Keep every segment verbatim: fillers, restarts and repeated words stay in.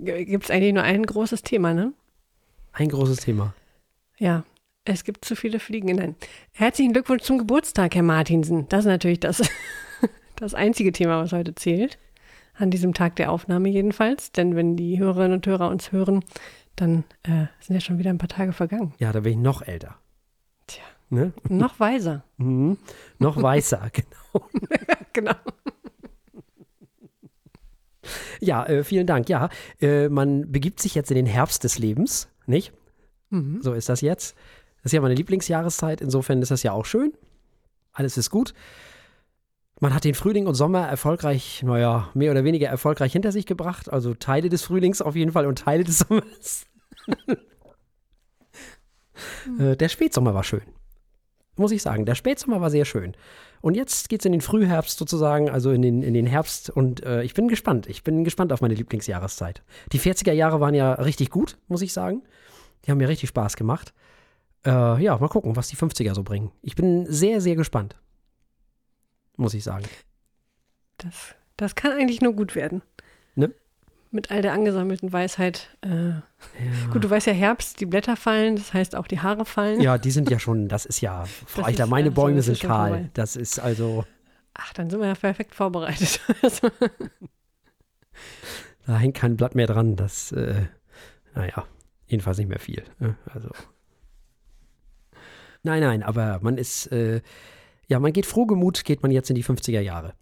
gibt es eigentlich nur ein großes Thema, ne? Ein großes Thema. Ja, es gibt zu viele Fliegen. Nein. Herzlichen Glückwunsch zum Geburtstag, Herr Martinsen. Das ist natürlich das, das einzige Thema, was heute zählt. An diesem Tag der Aufnahme jedenfalls. Denn wenn die Hörerinnen und Hörer uns hören, dann äh, sind ja schon wieder ein paar Tage vergangen. Ja, da bin ich noch älter. Tja, ne? noch weiser. Mhm. Noch weißer, genau. Genau. Ja, äh, vielen Dank. Ja, äh, man begibt sich jetzt in den Herbst des Lebens, nicht? Mhm. So ist das jetzt. Das ist ja meine Lieblingsjahreszeit. Insofern ist das ja auch schön. Alles ist gut. Man hat den Frühling und Sommer erfolgreich, naja, mehr oder weniger erfolgreich hinter sich gebracht. Also Teile des Frühlings auf jeden Fall und Teile des Sommers. äh, der Spätsommer war schön. Muss ich sagen. Der Spätsommer war sehr schön. Und jetzt geht es in den Frühherbst sozusagen, also in den, in den Herbst. Und äh, ich bin gespannt. Ich bin gespannt auf meine Lieblingsjahreszeit. Die vierziger Jahre waren ja richtig gut, muss ich sagen. Die haben mir richtig Spaß gemacht. Äh, ja, mal gucken, was die fünfziger so bringen. Ich bin sehr, sehr gespannt. Muss ich sagen. Das, das kann eigentlich nur gut werden. Ne? Mit all der angesammelten Weisheit. Äh, Ja. Gut, du weißt ja, Herbst, die Blätter fallen, das heißt auch die Haare fallen. Ja, die sind ja schon, das ist ja, Frau Eichler, ist- meine also, Bäume das sind ist schon kahl. vorbei. Das ist also, Ach, dann sind wir ja perfekt vorbereitet. Also, da hängt kein Blatt mehr dran. Das, äh, naja, jedenfalls nicht mehr viel. Ne? Also. Nein, nein, aber man ist, äh, ja, man geht frohgemut, geht man jetzt in die fünfziger Jahre.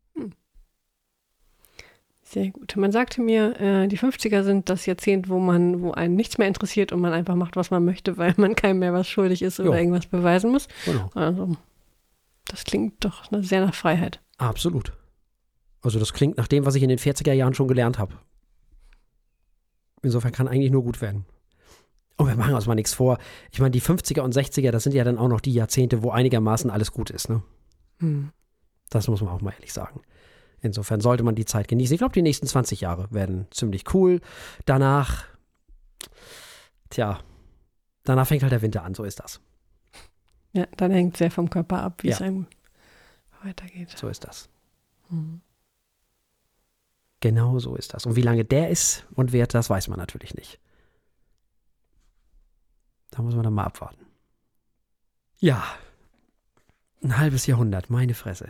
Sehr gut. Man sagte mir, äh, die fünfziger sind das Jahrzehnt, wo man, wo einen nichts mehr interessiert und man einfach macht, was man möchte, weil man keinem mehr was schuldig ist oder Ja. irgendwas beweisen muss. Genau. Also, das klingt doch sehr nach Freiheit. Absolut. Also das klingt nach dem, was ich in den vierziger Jahren schon gelernt habe. Insofern kann eigentlich nur gut werden. Und wir machen uns mal nichts vor. Ich meine, die fünfziger und sechziger, das sind ja dann auch noch die Jahrzehnte, wo einigermaßen alles gut ist, ne? Hm. Das muss man auch mal ehrlich sagen. Insofern sollte man die Zeit genießen. Ich glaube, die nächsten zwanzig Jahre werden ziemlich cool. Danach, tja, danach fängt halt der Winter an, so ist das. Ja, dann hängt sehr vom Körper ab, wie Ja. es einem weitergeht. So ist das. Hm. Genau so ist das. Und wie lange der ist und wird, das weiß man natürlich nicht. Da muss man dann mal abwarten. Ja, ein halbes Jahrhundert, meine Fresse.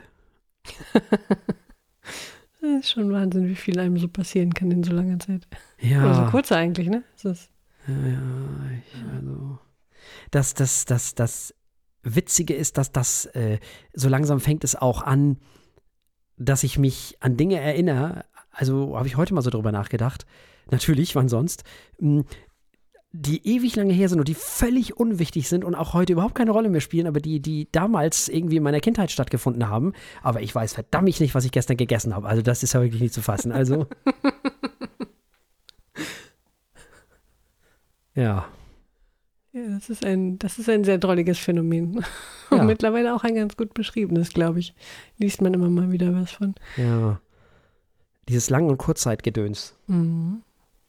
Das ist schon Wahnsinn, wie viel einem so passieren kann in so langer Zeit. Ja. Oder so kurz eigentlich, ne? Das ist, Ja, ja, ich, also. Das, das, das, das Witzige ist, dass das, äh, so langsam fängt es auch an, dass ich mich an Dinge erinnere, also habe ich heute mal so drüber nachgedacht, natürlich, wann sonst, mh, die ewig lange her sind und die völlig unwichtig sind und auch heute überhaupt keine Rolle mehr spielen, aber die, die damals irgendwie in meiner Kindheit stattgefunden haben. Aber ich weiß verdammt nicht, was ich gestern gegessen habe. Also das ist ja wirklich nicht zu fassen. Also, ja. ja, das ist ein, das ist ein sehr drolliges Phänomen. Ja. Und mittlerweile auch ein ganz gut beschriebenes, glaube ich. Liest man immer mal wieder was von. Ja. Dieses Lang- und Kurzzeitgedöns. Mhm.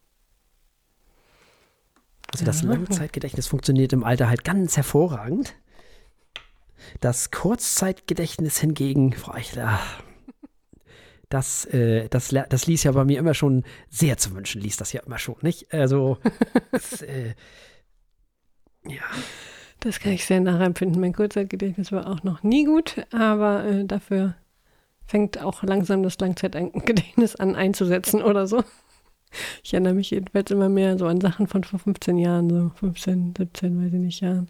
Also das Ja. Langzeitgedächtnis funktioniert im Alter halt ganz hervorragend. Das Kurzzeitgedächtnis hingegen, Frau Eichler, das, äh, das, la- das ließ ja bei mir immer schon sehr zu wünschen, ließ das ja immer schon, nicht? Also, das, äh, ja. Das kann ich sehr nachempfinden. Mein Kurzzeitgedächtnis war auch noch nie gut, aber äh, dafür fängt auch langsam das Langzeitgedächtnis an einzusetzen oder so. Ich erinnere mich jedenfalls immer mehr so an Sachen von vor fünfzehn Jahren, so fünfzehn, siebzehn, weiß ich nicht, Jahren.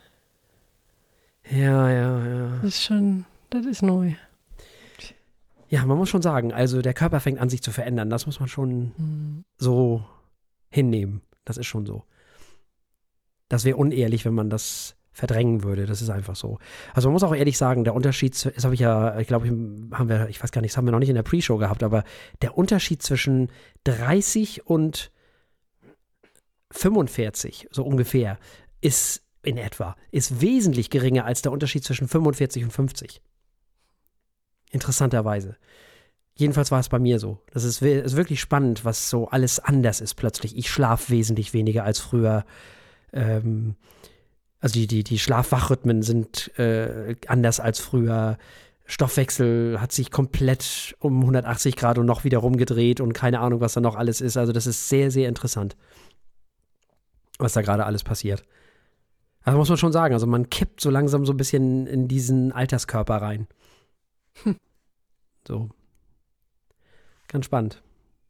Ja, ja, ja. Das ist schon, das ist neu. Ja, man muss schon sagen, also der Körper fängt an, sich zu verändern. Das muss man schon Mhm. so so hinnehmen. Das ist schon so. Das wäre unehrlich, wenn man das verdrängen würde. Das ist einfach so. Also man muss auch ehrlich sagen, der Unterschied, zu- das habe ich ja, ich glaube, haben wir, ich weiß gar nicht, das haben wir noch nicht in der Pre-Show gehabt, aber der Unterschied zwischen dreißig und fünfundvierzig, so ungefähr, ist in etwa, ist wesentlich geringer als der Unterschied zwischen fünfundvierzig und fünfzig. Interessanterweise. Jedenfalls war es bei mir so. Das ist, wir- ist wirklich spannend, was so alles anders ist plötzlich. Ich schlafe wesentlich weniger als früher. Ähm, also die, die, die Schlaf-Wach-Rhythmen sind äh, anders als früher. Stoffwechsel hat sich komplett um hundertachtzig Grad und noch wieder rumgedreht und keine Ahnung, was da noch alles ist. Also das ist sehr, sehr interessant, was da gerade alles passiert. Also muss man schon sagen, also man kippt so langsam so ein bisschen in diesen Alterskörper rein. Hm. So. Ganz spannend.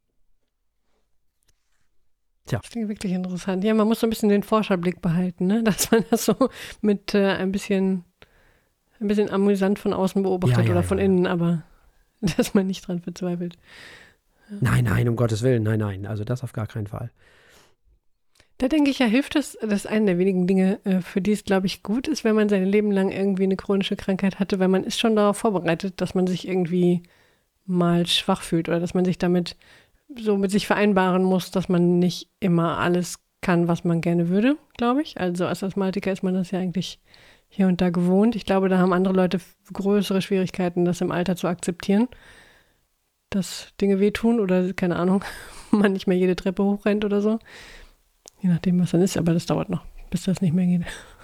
Tja. Das klingt wirklich interessant. Ja, man muss so ein bisschen den Forscherblick behalten, ne? Dass man das so mit äh, ein bisschen ein bisschen amüsant von außen beobachtet ja, ja, oder ja, von ja. innen, aber dass man nicht dran verzweifelt. Ja. Nein, nein, um Gottes Willen, nein, nein. Also das auf gar keinen Fall. Da denke ich ja, hilft es, das ist eine der wenigen Dinge, äh, für die es, glaube ich, gut ist, wenn man sein Leben lang irgendwie eine chronische Krankheit hatte, weil man ist schon darauf vorbereitet, dass man sich irgendwie mal schwach fühlt oder dass man sich damit so mit sich vereinbaren muss, dass man nicht immer alles kann, was man gerne würde, glaube ich. Also als Asthmatiker ist man das ja eigentlich hier und da gewohnt. Ich glaube, da haben andere Leute größere Schwierigkeiten, das im Alter zu akzeptieren, dass Dinge wehtun oder, keine Ahnung, man nicht mehr jede Treppe hochrennt oder so. Je nachdem, was dann ist, aber das dauert noch, bis das nicht mehr geht.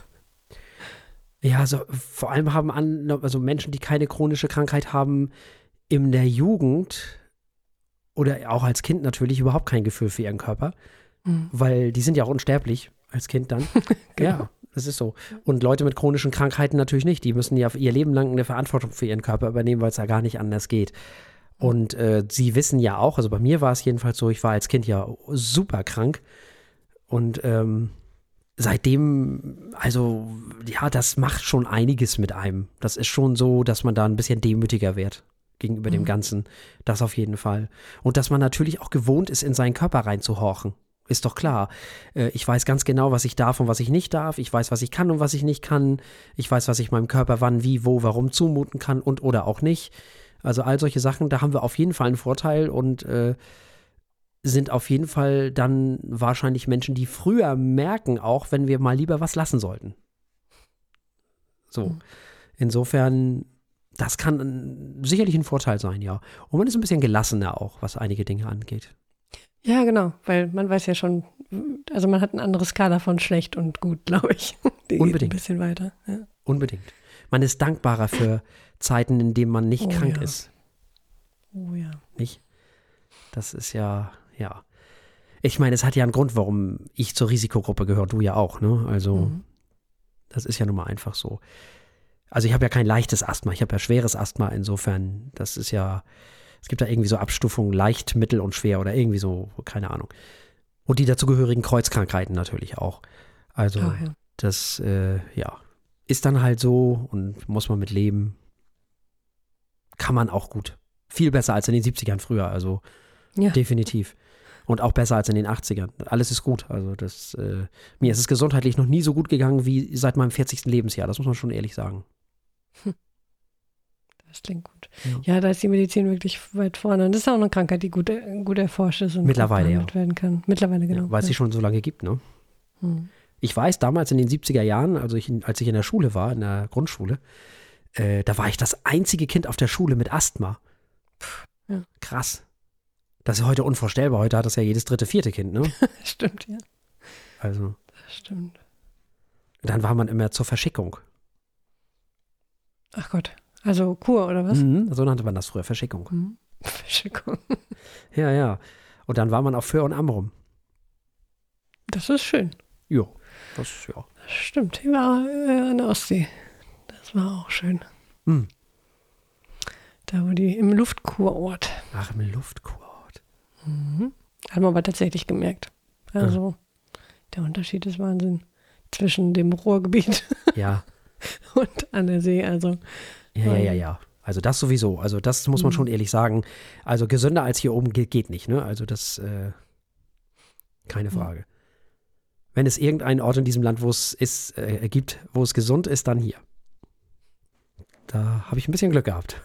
Ja, also vor allem haben an, also Menschen, die keine chronische Krankheit haben, in der Jugend oder auch als Kind natürlich überhaupt kein Gefühl für ihren Körper, mhm. weil die sind ja auch unsterblich als Kind dann. Genau. Ja, das ist so. Und Leute mit chronischen Krankheiten natürlich nicht. Die müssen ja ihr Leben lang eine Verantwortung für ihren Körper übernehmen, weil es ja gar nicht anders geht. Und äh, sie wissen ja auch, also bei mir war es jedenfalls so, ich war als Kind ja super krank. Und ähm, seitdem, also ja, das macht schon einiges mit einem. Das ist schon so, dass man da ein bisschen demütiger wird gegenüber mhm. dem Ganzen. Das auf jeden Fall. Und dass man natürlich auch gewohnt ist, in seinen Körper reinzuhorchen. Ist doch klar. Äh, ich weiß ganz genau, was ich darf und was ich nicht darf. Ich weiß, was ich kann und was ich nicht kann. Ich weiß, was ich meinem Körper wann, wie, wo, warum zumuten kann und oder auch nicht. Also all solche Sachen, da haben wir auf jeden Fall einen Vorteil und äh, sind auf jeden Fall dann wahrscheinlich Menschen, die früher merken, auch wenn wir mal lieber was lassen sollten. So. Mhm. Insofern, das kann sicherlich ein Vorteil sein, ja. Und man ist ein bisschen gelassener auch, was einige Dinge angeht. Ja, genau, weil man weiß ja schon, also man hat ein anderes Skala von schlecht und gut, glaube ich. Die Unbedingt. Geht ein bisschen weiter. Ja. Unbedingt. Man ist dankbarer für Zeiten, in denen man nicht oh, krank ja. ist. Oh ja. Nicht? Das ist ja, ja. Ich meine, es hat ja einen Grund, warum ich zur Risikogruppe gehöre, du ja auch, ne? Also, mhm. das ist ja nun mal einfach so. Also ich habe ja kein leichtes Asthma, ich habe ja schweres Asthma, insofern, das ist ja, es gibt da irgendwie so Abstufungen, leicht, mittel und schwer oder irgendwie so, keine Ahnung. Und die dazugehörigen Kreuzkrankheiten natürlich auch. Also oh, ja. das, äh, ja, ist dann halt so und muss man mit leben. Kann man auch gut. Viel besser als in den siebzigern früher, also ja. definitiv. Und auch besser als in den achtzigern. Alles ist gut. Also das, äh, mir ist es gesundheitlich noch nie so gut gegangen wie seit meinem vierzigsten Lebensjahr. Das muss man schon ehrlich sagen. Hm. Das klingt gut. Ja. ja, da ist die Medizin wirklich weit vorne. Und das ist auch eine Krankheit, die gut, gut erforscht ist und mittlerweile behandelt ja. werden kann. Mittlerweile, genau. Ja, weil es ja. sie schon so lange gibt, ne? Hm. Ich weiß, damals in den siebziger Jahren, also ich, als ich in der Schule war, in der Grundschule, äh, da war ich das einzige Kind auf der Schule mit Asthma. Puh, ja. Krass. Das ist heute unvorstellbar. Heute hat das ja jedes dritte, vierte Kind, ne? Stimmt, ja. Also. Das stimmt. Dann war man immer zur Verschickung. Ach Gott. Also Kur, oder was? Mhm, so nannte man das früher, Verschickung. Mhm. Verschickung. Ja, ja. Und dann war man auf Föhr und Amrum. Das ist schön. Jo, das, ja. Das stimmt. Ich war äh, an der Ostsee. Das war auch schön. Mhm. Da wo die, im Luftkurort. Ach, im Luftkurort. Mhm. Hat man aber tatsächlich gemerkt. Also, ja. Der Unterschied ist Wahnsinn. Zwischen dem Ruhrgebiet ja. und an der See, also. Ja, ja, ja, ja. Also das sowieso. Also das muss man schon ehrlich sagen. Also gesünder als hier oben geht, geht nicht, ne? Also das, äh, keine Frage. Mhm. Wenn es irgendeinen Ort in diesem Land, wo es ist, äh, gibt, wo es gesund ist, dann hier. Da habe ich ein bisschen Glück gehabt.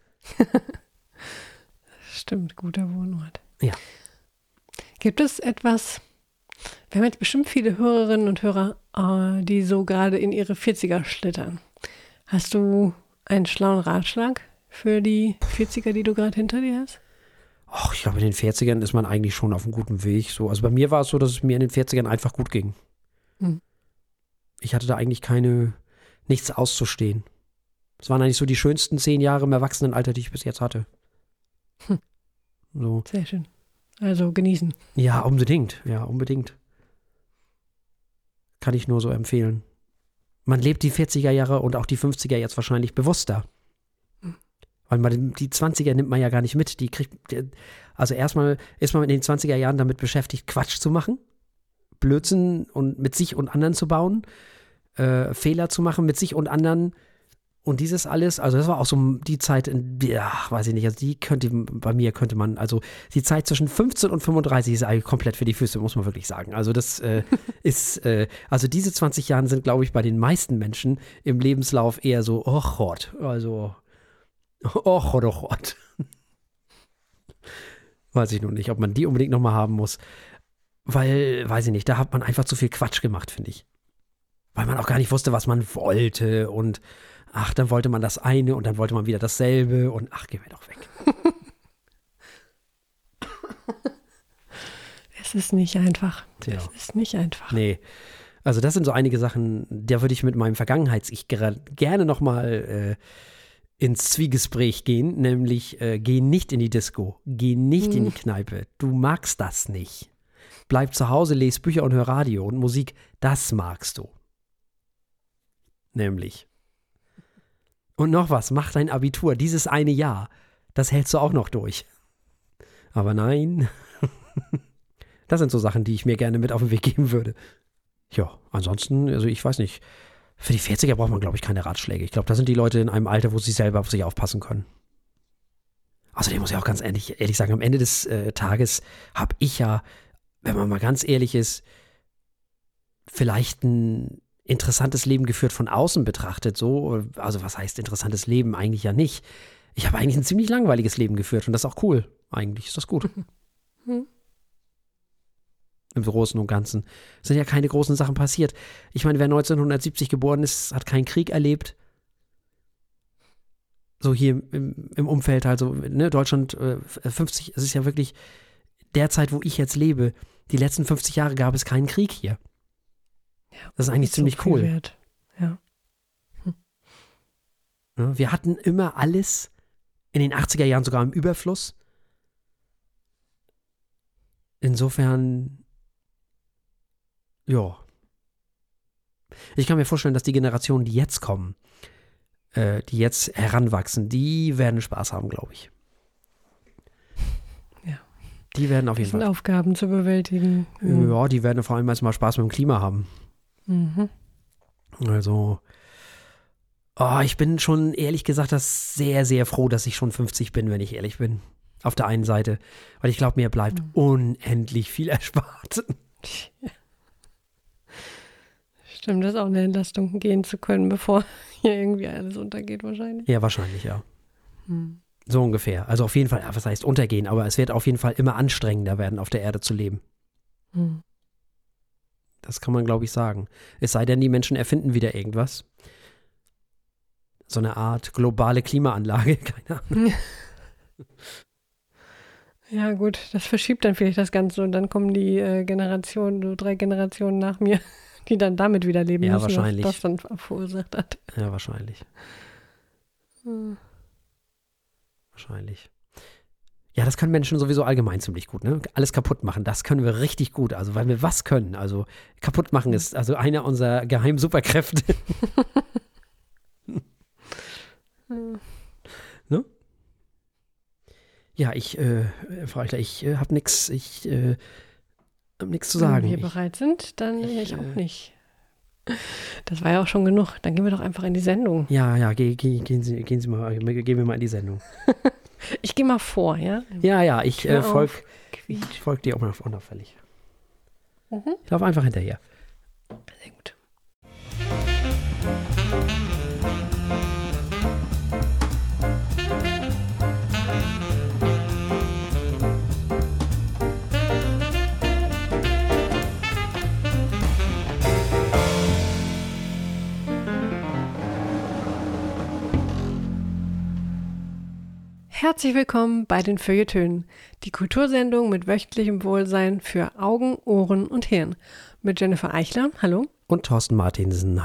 Stimmt, guter Wohnort. Ja. Gibt es etwas, wir haben jetzt bestimmt viele Hörerinnen und Hörer, äh, die so gerade in ihre vierziger schlittern. Hast du einen schlauen Ratschlag für die vierziger, die du gerade hinter dir hast? Ach, ich glaube, in den vierzigern ist man eigentlich schon auf einem guten Weg. So. Also bei mir war es so, dass es mir in den vierzigern einfach gut ging. Hm. Ich hatte da eigentlich keine, nichts auszustehen. Das waren eigentlich so die schönsten zehn Jahre im Erwachsenenalter, die ich bis jetzt hatte. Hm. So. Sehr schön. Also genießen. Ja, unbedingt. Ja, unbedingt. Kann ich nur so empfehlen. Man lebt die vierziger Jahre und auch die fünfziger jetzt wahrscheinlich bewusster. Hm. Weil man die zwanziger nimmt man ja gar nicht mit. Die kriegt, also erstmal ist man in den zwanziger Jahren damit beschäftigt, Quatsch zu machen, Blödsinn und mit sich und anderen zu bauen, äh, Fehler zu machen mit sich und anderen. Und dieses alles, also das war auch so die Zeit, in, ja, weiß ich nicht, also die könnte, bei mir könnte man, also die Zeit zwischen fünfzehn und fünfunddreißig ist eigentlich komplett für die Füße, muss man wirklich sagen. Also das äh, ist, äh, also diese zwanzig Jahre sind, glaube ich, bei den meisten Menschen im Lebenslauf eher so, oh Gott, also, oh Gott, oh Gott. Weiß ich nun nicht, ob man die unbedingt nochmal haben muss. Weil, weiß ich nicht, da hat man einfach zu viel Quatsch gemacht, finde ich. Weil man auch gar nicht wusste, was man wollte und ach, dann wollte man das eine und dann wollte man wieder dasselbe und ach, geh mir doch weg. Es ist nicht einfach. Tja. Es ist nicht einfach. Nee, also das sind so einige Sachen, da würde ich mit meinem Vergangenheits-Ich gerne nochmal äh, ins Zwiegespräch gehen, nämlich äh, geh nicht in die Disco, geh nicht hm. in die Kneipe, du magst das nicht. Bleib zu Hause, lese Bücher und hör Radio und Musik, das magst du. Nämlich. Und noch was, mach dein Abitur, dieses eine Jahr, das hältst du auch noch durch. Aber nein, das sind so Sachen, die ich mir gerne mit auf den Weg geben würde. Ja, ansonsten, also ich weiß nicht, für die vierziger braucht man, glaube ich, keine Ratschläge. Ich glaube, da sind die Leute in einem Alter, wo sie selber auf sich aufpassen können. Außerdem muss ich auch ganz ehrlich, ehrlich sagen, am Ende des äh, Tages habe ich ja, wenn man mal ganz ehrlich ist, vielleicht ein interessantes Leben geführt von außen betrachtet, so, also was heißt interessantes Leben? Eigentlich ja nicht. Ich habe eigentlich ein ziemlich langweiliges Leben geführt und das ist auch cool. Eigentlich ist das gut. Hm. Im Großen und Ganzen. Es sind ja keine großen Sachen passiert. Ich meine, wer neunzehnhundertsiebzig geboren ist, hat keinen Krieg erlebt. So hier im, im Umfeld, also ne, Deutschland äh, fünfzig, es ist ja wirklich der Zeit, wo ich jetzt lebe, die letzten fünfzig Jahre gab es keinen Krieg hier. Ja, das ist eigentlich ist ziemlich so viel cool. Wert. Ja. Hm. Ja, wir hatten immer alles, in den achtziger Jahren sogar im Überfluss. Insofern, ja. Ich kann mir vorstellen, dass die Generationen, die jetzt kommen, äh, die jetzt heranwachsen, die werden Spaß haben, glaube ich. Ja. Die werden auf jeden das sind Fall. Aufgaben zu bewältigen. Mhm. Ja, die werden vor allem erstmal Spaß mit dem Klima haben. Mhm. Also, oh, ich bin schon ehrlich gesagt das sehr, sehr froh, dass ich schon fünfzig bin, wenn ich ehrlich bin. Auf der einen Seite. Weil ich glaube, mir bleibt mhm. unendlich viel erspart. Stimmt, das ist auch eine Entlastung, gehen zu können, bevor hier irgendwie alles untergeht wahrscheinlich. Ja, wahrscheinlich, ja. Mhm. So ungefähr. Also auf jeden Fall, was heißt untergehen, aber es wird auf jeden Fall immer anstrengender werden, auf der Erde zu leben. Mhm. Das kann man, glaube ich, sagen. Es sei denn, die Menschen erfinden wieder irgendwas. So eine Art globale Klimaanlage, keine Ahnung. Ja gut, das verschiebt dann vielleicht das Ganze und dann kommen die äh, Generationen, so drei Generationen nach mir, die dann damit wieder leben ja, müssen, wahrscheinlich. was das dann verursacht hat. Ja, wahrscheinlich. Hm. Wahrscheinlich. Ja, das können Menschen sowieso allgemein ziemlich gut, ne? Alles kaputt machen, das können wir richtig gut. Also, weil wir was können. Also, kaputt machen ist also einer unserer geheimen Superkräfte. hm. Ne? Ja, ich, äh, Frau Eichler, ich äh, hab nix, ich, äh, hab nix zu sagen. Wenn wir ich, bereit sind, dann ich, ich auch äh, nicht. Das war ja auch schon genug. Dann gehen wir doch einfach in die Sendung. Ja, ja, geh, geh, gehen Sie, gehen Sie mal, gehen wir mal in die Sendung. Ich gehe mal vor, ja? Ja, ja, ich äh, folg, Quietsch. ich folg dir auch mal unauffällig. Mhm. Ich laufe einfach hinterher. Sehr gut. Herzlich willkommen bei den Feuilletönen, die Kultursendung mit wöchentlichem Wohlsein für Augen, Ohren und Hirn. Mit Jennifer Eichler, hallo. Und Thorsten Martinsen, hallo.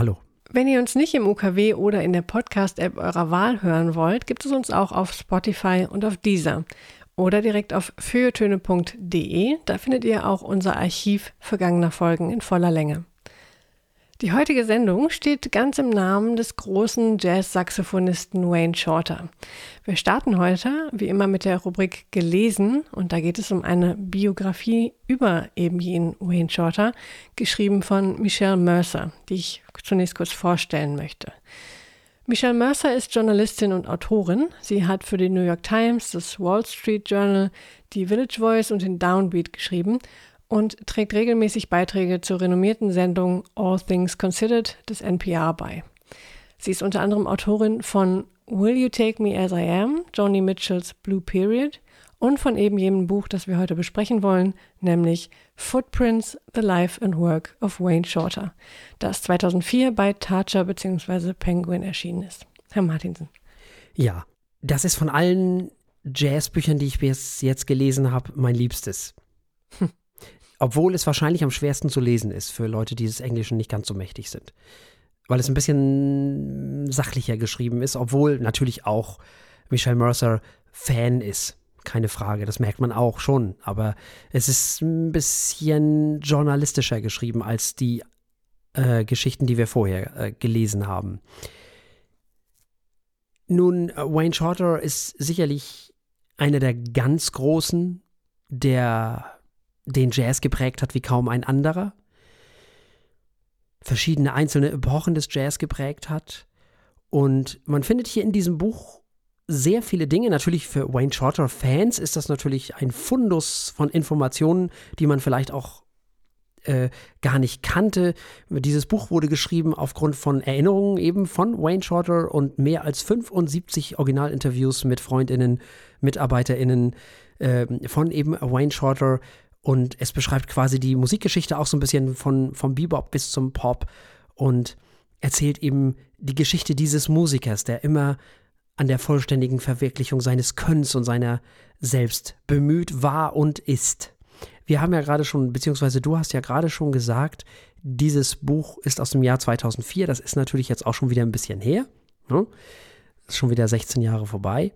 Wenn ihr uns nicht im U K W oder in der Podcast-App eurer Wahl hören wollt, gibt es uns auch auf Spotify und auf Deezer oder direkt auf feuilletöne punkt de. Da findet ihr auch unser Archiv vergangener Folgen in voller Länge. Die heutige Sendung steht ganz im Namen des großen Jazz-Saxophonisten Wayne Shorter. Wir starten heute, wie immer, mit der Rubrik Gelesen und da geht es um eine Biografie über eben jenen Wayne Shorter, geschrieben von Michelle Mercer, die ich zunächst kurz vorstellen möchte. Michelle Mercer ist Journalistin und Autorin. Sie hat für die New York Times, das Wall Street Journal, die Village Voice und den Downbeat geschrieben und trägt regelmäßig Beiträge zur renommierten Sendung All Things Considered des N P R bei. Sie ist unter anderem Autorin von Will You Take Me As I Am, Joni Mitchells Blue Period und von eben jenem Buch, das wir heute besprechen wollen, nämlich Footprints, The Life and Work of Wayne Shorter, das zweitausendvier bei Tarcher bzw. Penguin erschienen ist. Herr Martinsen. Ja, das ist von allen Jazzbüchern, die ich bis jetzt gelesen habe, mein Liebstes. Hm. Obwohl es wahrscheinlich am schwersten zu lesen ist für Leute, die des Englischen nicht ganz so mächtig sind. Weil es ein bisschen sachlicher geschrieben ist, obwohl natürlich auch Michelle Mercer Fan ist. Keine Frage, das merkt man auch schon. Aber es ist ein bisschen journalistischer geschrieben als die äh, Geschichten, die wir vorher äh, gelesen haben. Nun, Wayne Shorter ist sicherlich einer der ganz Großen, der den Jazz geprägt hat wie kaum ein anderer, verschiedene einzelne Epochen des Jazz geprägt hat. Und man findet hier in diesem Buch sehr viele Dinge. Natürlich für Wayne Shorter-Fans ist das natürlich ein Fundus von Informationen, die man vielleicht auch äh, gar nicht kannte. Dieses Buch wurde geschrieben aufgrund von Erinnerungen eben von Wayne Shorter und mehr als fünfundsiebzig Originalinterviews mit FreundInnen, MitarbeiterInnen äh, von eben Wayne Shorter. Und es beschreibt quasi die Musikgeschichte auch so ein bisschen von, vom Bebop bis zum Pop und erzählt eben die Geschichte dieses Musikers, der immer an der vollständigen Verwirklichung seines Könnens und seiner selbst bemüht war und ist. Wir haben ja gerade schon, beziehungsweise du hast ja gerade schon gesagt, dieses Buch ist aus dem Jahr zweitausendvier. Das ist natürlich jetzt auch schon wieder ein bisschen her. Ne? Ist schon wieder sechzehn Jahre vorbei.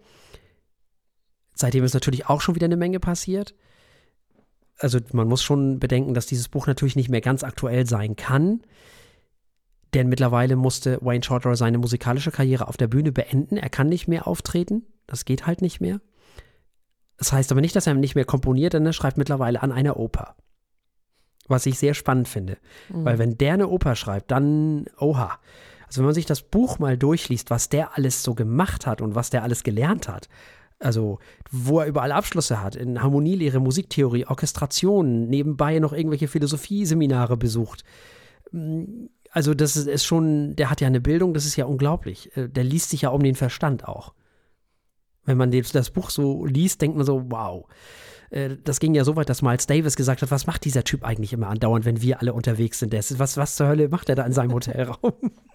Seitdem ist natürlich auch schon wieder eine Menge passiert. Also man muss schon bedenken, dass dieses Buch natürlich nicht mehr ganz aktuell sein kann, denn mittlerweile musste Wayne Shorter seine musikalische Karriere auf der Bühne beenden. Er kann nicht mehr auftreten, das geht halt nicht mehr. Das heißt aber nicht, dass er nicht mehr komponiert, denn er schreibt mittlerweile an einer Oper. Was ich sehr spannend finde, mhm. weil wenn der eine Oper schreibt, dann, oha. Also wenn man sich das Buch mal durchliest, was der alles so gemacht hat und was der alles gelernt hat, also wo er überall Abschlüsse hat, in Harmonielehre, Musiktheorie, Orchestration, nebenbei noch irgendwelche Philosophieseminare besucht. Also das ist schon, der hat ja eine Bildung, das ist ja unglaublich. Der liest sich ja um den Verstand auch. Wenn man das Buch so liest, denkt man so, wow. Das ging ja so weit, dass Miles Davis gesagt hat, was macht dieser Typ eigentlich immer andauernd, wenn wir alle unterwegs sind? Was, was zur Hölle macht er da in seinem Hotelraum?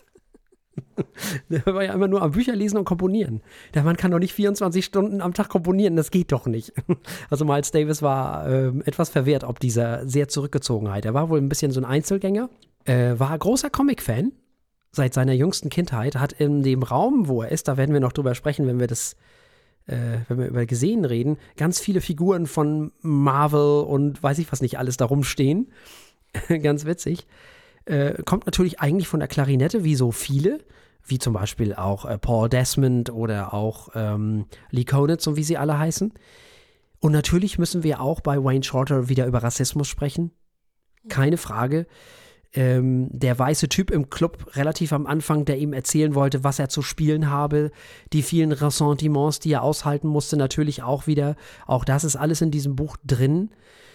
Der war ja immer nur am Bücher lesen und komponieren. Der Mann kann doch nicht vierundzwanzig Stunden am Tag komponieren, das geht doch nicht. Also Miles Davis war äh, etwas verwehrt ob dieser sehr Zurückgezogenheit. Er war wohl ein bisschen so ein Einzelgänger, äh, war großer Comic-Fan seit seiner jüngsten Kindheit, hat in dem Raum, wo er ist, da werden wir noch drüber sprechen, wenn wir das, äh, wenn wir über Gesehen reden, ganz viele Figuren von Marvel und weiß ich was nicht alles da rumstehen. Ganz witzig. Äh, kommt natürlich eigentlich von der Klarinette, wie so viele, wie zum Beispiel auch äh, Paul Desmond oder auch ähm, Lee Konitz und wie sie alle heißen. Und natürlich müssen wir auch bei Wayne Shorter wieder über Rassismus sprechen. Keine Frage. Ähm, der weiße Typ im Club relativ am Anfang, der ihm erzählen wollte, was er zu spielen habe, die vielen Ressentiments, die er aushalten musste, natürlich auch wieder. Auch das ist alles in diesem Buch drin.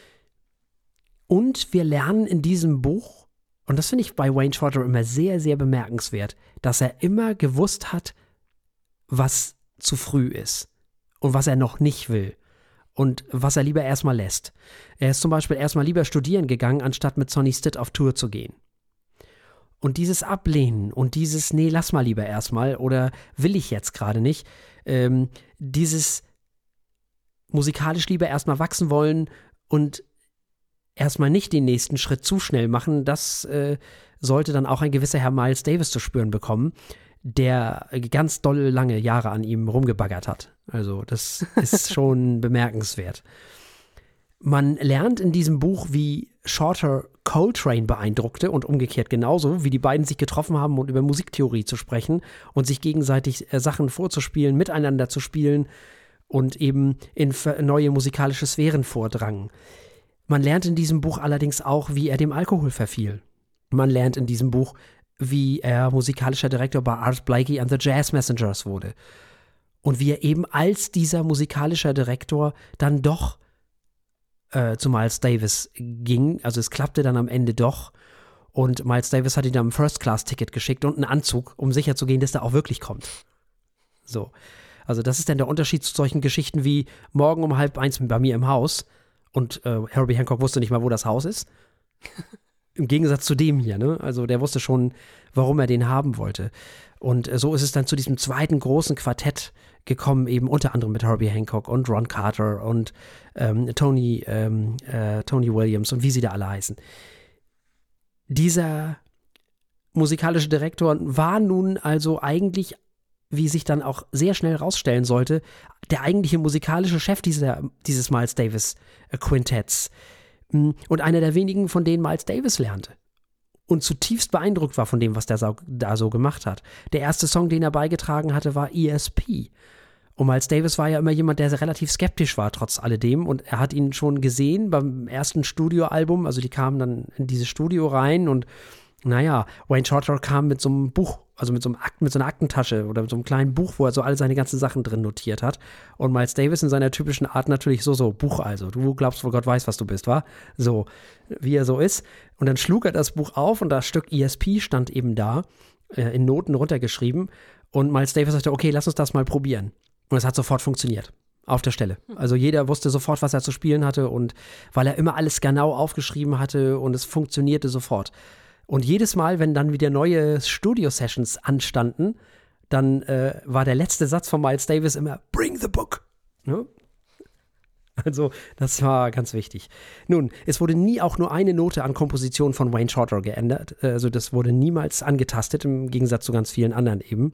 Und wir lernen in diesem Buch, und das finde ich bei Wayne Shorter immer sehr, sehr bemerkenswert, dass er immer gewusst hat, was zu früh ist und was er noch nicht will und was er lieber erstmal lässt. Er ist zum Beispiel erstmal lieber studieren gegangen, anstatt mit Sonny Stitt auf Tour zu gehen. Und dieses Ablehnen und dieses, nee, lass mal lieber erstmal oder will ich jetzt gerade nicht, ähm, dieses musikalisch lieber erstmal wachsen wollen und erstmal nicht den nächsten Schritt zu schnell machen. Das äh, sollte dann auch ein gewisser Herr Miles Davis zu spüren bekommen, der ganz doll lange Jahre an ihm rumgebaggert hat. Also das ist schon bemerkenswert. Man lernt in diesem Buch, wie Shorter Coltrane beeindruckte und umgekehrt genauso, wie die beiden sich getroffen haben, um über Musiktheorie zu sprechen und sich gegenseitig äh, Sachen vorzuspielen, miteinander zu spielen und eben in neue musikalische Sphären vordrangen. Man lernt in diesem Buch allerdings auch, wie er dem Alkohol verfiel. Man lernt in diesem Buch, wie er musikalischer Direktor bei Art Blakey and the Jazz Messengers wurde. Und wie er eben als dieser musikalischer Direktor dann doch äh, zu Miles Davis ging. Also es klappte dann am Ende doch. Und Miles Davis hat ihm dann ein First-Class-Ticket geschickt und einen Anzug, um sicherzugehen, dass der auch wirklich kommt. So. Also das ist dann der Unterschied zu solchen Geschichten wie morgen um halb eins bei mir im Haus. Und äh, Herbie Hancock wusste nicht mal, wo das Haus ist. Im Gegensatz zu dem hier, ne? Also der wusste schon, warum er den haben wollte. Und äh, so ist es dann zu diesem zweiten großen Quartett gekommen, eben unter anderem mit Herbie Hancock und Ron Carter und ähm, Tony, ähm, äh, Tony Williams und wie sie da alle heißen. Dieser musikalische Direktor war nun also eigentlich, wie sich dann auch sehr schnell rausstellen sollte, der eigentliche musikalische Chef dieser, dieses Miles Davis äh, Quintetts. Und einer der wenigen, von denen Miles Davis lernte. Und zutiefst beeindruckt war von dem, was der so, da so gemacht hat. Der erste Song, den er beigetragen hatte, war E S P. Und Miles Davis war ja immer jemand, der relativ skeptisch war, trotz alledem. Und er hat ihn schon gesehen beim ersten Studioalbum. Also die kamen dann in dieses Studio rein und naja, Wayne Shorter kam mit so einem Buch, also mit so einem Akt, mit so einer Aktentasche oder mit so einem kleinen Buch, wo er so all seine ganzen Sachen drin notiert hat. Und Miles Davis in seiner typischen Art natürlich so, so, Buch also. Du glaubst wohl, Gott weiß, was du bist, wa? So, wie er so ist. Und dann schlug er das Buch auf und das Stück E S P stand eben da, äh, in Noten runtergeschrieben. Und Miles Davis sagte, okay, lass uns das mal probieren. Und es hat sofort funktioniert. Auf der Stelle. Also jeder wusste sofort, was er zu spielen hatte und weil er immer alles genau aufgeschrieben hatte und es funktionierte sofort. Und jedes Mal, wenn dann wieder neue Studio-Sessions anstanden, dann äh, war der letzte Satz von Miles Davis immer Bring the book. Ne? Also das war ganz wichtig. Nun, es wurde nie auch nur eine Note an Komposition von Wayne Shorter geändert. Also das wurde niemals angetastet, im Gegensatz zu ganz vielen anderen eben.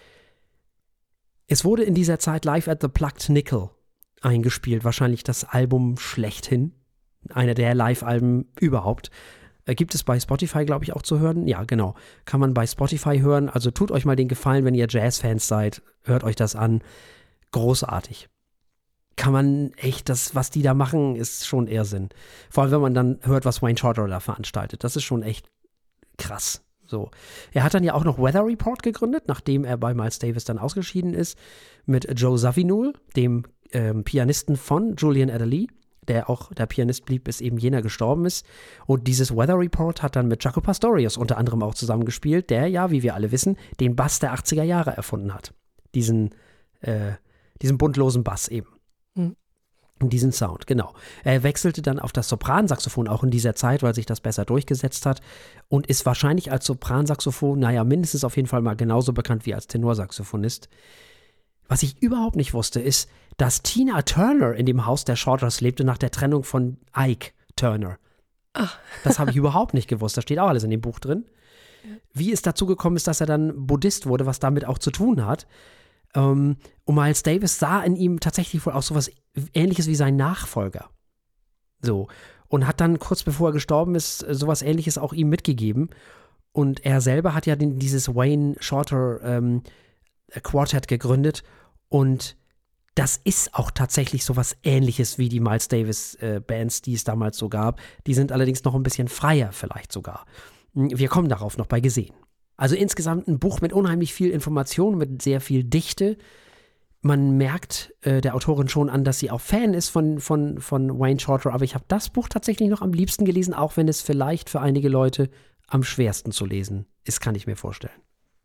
Es wurde in dieser Zeit Live at the Plucked Nickel eingespielt. Wahrscheinlich das Album schlechthin. Einer der Live-Alben überhaupt. Gibt es bei Spotify, glaube ich, auch zu hören? Ja, genau. Kann man bei Spotify hören. Also tut euch mal den Gefallen, wenn ihr Jazz-Fans seid. Hört euch das an. Großartig. Kann man echt, das, was die da machen, ist schon Irrsinn. Vor allem, wenn man dann hört, was Wayne Shorter da veranstaltet. Das ist schon echt krass. So. Er hat dann ja auch noch Weather Report gegründet, nachdem er bei Miles Davis dann ausgeschieden ist, mit Joe Zawinul, dem ähm, Pianisten von Julian Adderley, der auch der Pianist blieb, bis eben jener gestorben ist. Und dieses Weather Report hat dann mit Jaco Pastorius unter anderem auch zusammengespielt, der ja, wie wir alle wissen, den Bass der achtziger Jahre erfunden hat. Diesen, äh, diesen buntlosen Bass eben. Mhm. Diesen Sound, genau. Er wechselte dann auf das Sopransaxophon auch in dieser Zeit, weil sich das besser durchgesetzt hat und ist wahrscheinlich als Sopransaxophon, naja, mindestens auf jeden Fall mal genauso bekannt wie als Tenorsaxophonist. Was ich überhaupt nicht wusste, ist, dass Tina Turner in dem Haus der Shorters lebte nach der Trennung von Ike Turner. Ach. Das habe ich überhaupt nicht gewusst. Das steht auch alles in dem Buch drin. Ja. Wie es dazu gekommen ist, dass er dann Buddhist wurde, was damit auch zu tun hat. Um, und Miles Davis sah in ihm tatsächlich wohl auch sowas Ähnliches wie sein Nachfolger. So. Und hat dann kurz bevor er gestorben ist, sowas Ähnliches auch ihm mitgegeben. Und er selber hat ja den, dieses Wayne Shorter ähm, Quartet gegründet und das ist auch tatsächlich sowas Ähnliches wie die Miles Davis äh, Bands, die es damals so gab. Die sind allerdings noch ein bisschen freier vielleicht sogar. Wir kommen darauf noch bei Gesehen. Also insgesamt ein Buch mit unheimlich viel Information, mit sehr viel Dichte. Man merkt äh, der Autorin schon an, dass sie auch Fan ist von, von, von Wayne Shorter, aber ich habe das Buch tatsächlich noch am liebsten gelesen, auch wenn es vielleicht für einige Leute am schwersten zu lesen ist, kann ich mir vorstellen.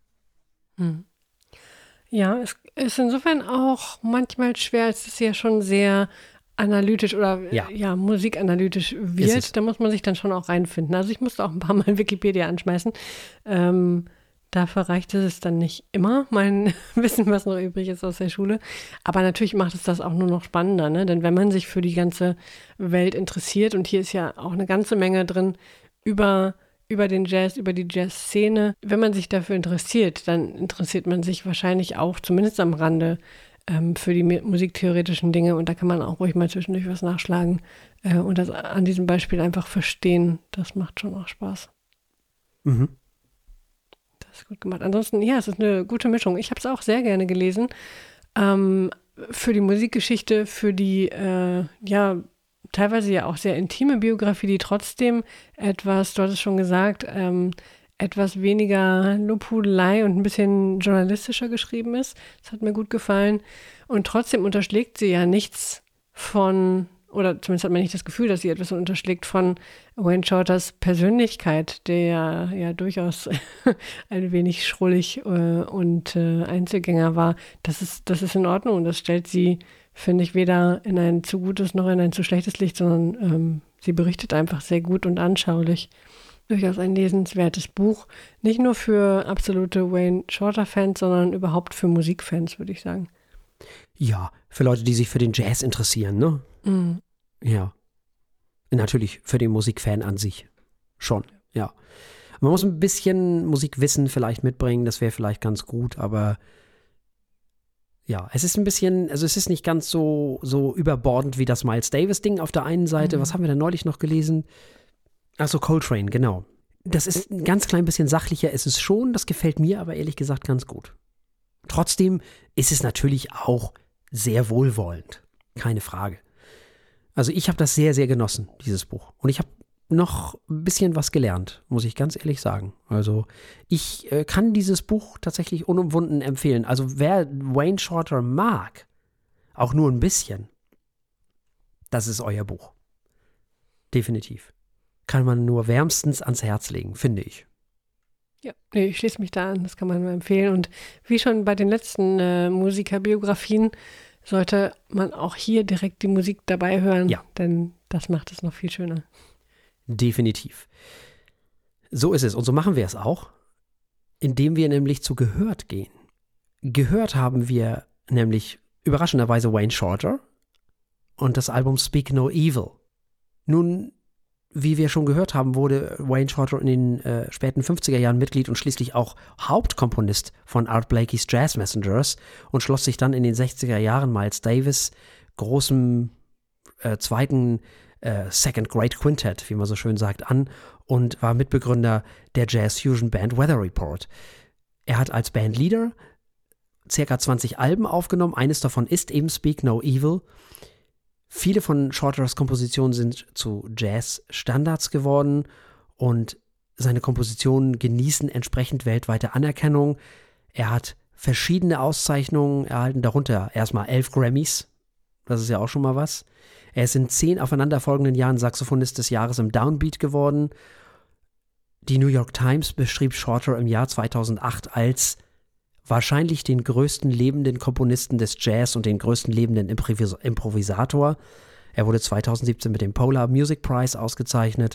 Hm. Ja, es ist insofern auch manchmal schwer, es ist ja schon sehr analytisch oder ja, ja musikanalytisch wird. Da muss man sich dann schon auch reinfinden. Also ich musste auch ein paar Mal Wikipedia anschmeißen. Ähm, Dafür reicht es dann nicht immer, mein Wissen, was noch übrig ist aus der Schule. Aber natürlich macht es das auch nur noch spannender, ne? Denn wenn man sich für die ganze Welt interessiert, und hier ist ja auch eine ganze Menge drin über, über den Jazz, über die Jazzszene, wenn man sich dafür interessiert, dann interessiert man sich wahrscheinlich auch, zumindest am Rande, ähm, für die musiktheoretischen Dinge. Und da kann man auch ruhig mal zwischendurch was nachschlagen äh, und das an diesem Beispiel einfach verstehen. Das macht schon auch Spaß. Mhm. Das ist gut gemacht. Ansonsten, ja, es ist eine gute Mischung. Ich habe es auch sehr gerne gelesen. Ähm, für die Musikgeschichte, für die, äh, ja, teilweise ja auch sehr intime Biografie, die trotzdem etwas, du hast es schon gesagt, ähm, etwas weniger Lobhudelei und ein bisschen journalistischer geschrieben ist. Das hat mir gut gefallen. Und trotzdem unterschlägt sie ja nichts von, oder zumindest hat man nicht das Gefühl, dass sie etwas unterschlägt von Wayne Shorters Persönlichkeit, der ja durchaus ein wenig schrullig äh, und äh, Einzelgänger war. Das ist, das ist in Ordnung und das stellt sie, finde ich, weder in ein zu gutes noch in ein zu schlechtes Licht, sondern ähm, sie berichtet einfach sehr gut und anschaulich. Durchaus ein lesenswertes Buch. Nicht nur für absolute Wayne Shorter-Fans, sondern überhaupt für Musikfans, würde ich sagen. Ja, für Leute, die sich für den Jazz interessieren, ne? Mhm. Ja. Natürlich für den Musikfan an sich. Schon, ja. Man muss ein bisschen Musikwissen vielleicht mitbringen, das wäre vielleicht ganz gut, aber ja, es ist ein bisschen, also es ist nicht ganz so, so überbordend wie das Miles Davis-Ding auf der einen Seite. Mhm. Was haben wir denn neulich noch gelesen? Achso, Coltrane, genau. Das ist ein ganz klein bisschen sachlicher, ist es schon, das gefällt mir aber ehrlich gesagt ganz gut. Trotzdem ist es natürlich auch sehr wohlwollend, keine Frage. Also ich habe das sehr, sehr genossen, dieses Buch. Und ich habe noch ein bisschen was gelernt, muss ich ganz ehrlich sagen. Also ich äh, kann dieses Buch tatsächlich unumwunden empfehlen. Also wer Wayne Shorter mag, auch nur ein bisschen, das ist euer Buch. Definitiv. Kann man nur wärmstens ans Herz legen, finde ich. Ja, nee, ich schließe mich da an, das kann man nur empfehlen. Und wie schon bei den letzten äh, Musikerbiografien sollte man auch hier direkt die Musik dabei hören, ja. Denn das macht es noch viel schöner. Definitiv. So ist es und so machen wir es auch, indem wir nämlich zu Gehört gehen. Gehört haben wir nämlich überraschenderweise Wayne Shorter und das Album Speak No Evil. Nun, wie wir schon gehört haben, wurde Wayne Shorter in den äh, späten fünfziger Jahren Mitglied und schließlich auch Hauptkomponist von Art Blakey's Jazz Messengers und schloss sich dann in den sechziger Jahren Miles Davis, großem äh, zweiten äh, Second Great Quintet, wie man so schön sagt, an und war Mitbegründer der Jazz-Fusion-Band Weather Report. Er hat als Bandleader circa zwanzig Alben aufgenommen, eines davon ist eben Speak No Evil. Viele von Shorters Kompositionen sind zu Jazz-Standards geworden und seine Kompositionen genießen entsprechend weltweite Anerkennung. Er hat verschiedene Auszeichnungen erhalten, darunter erstmal elf Grammys, das ist ja auch schon mal was. Er ist in zehn aufeinanderfolgenden Jahren Saxophonist des Jahres im Downbeat geworden. Die New York Times beschrieb Shorter im Jahr zweitausendacht als wahrscheinlich den größten lebenden Komponisten des Jazz und den größten lebenden Improvis- Improvisator. Er wurde zweitausendsiebzehn mit dem Polar Music Prize ausgezeichnet.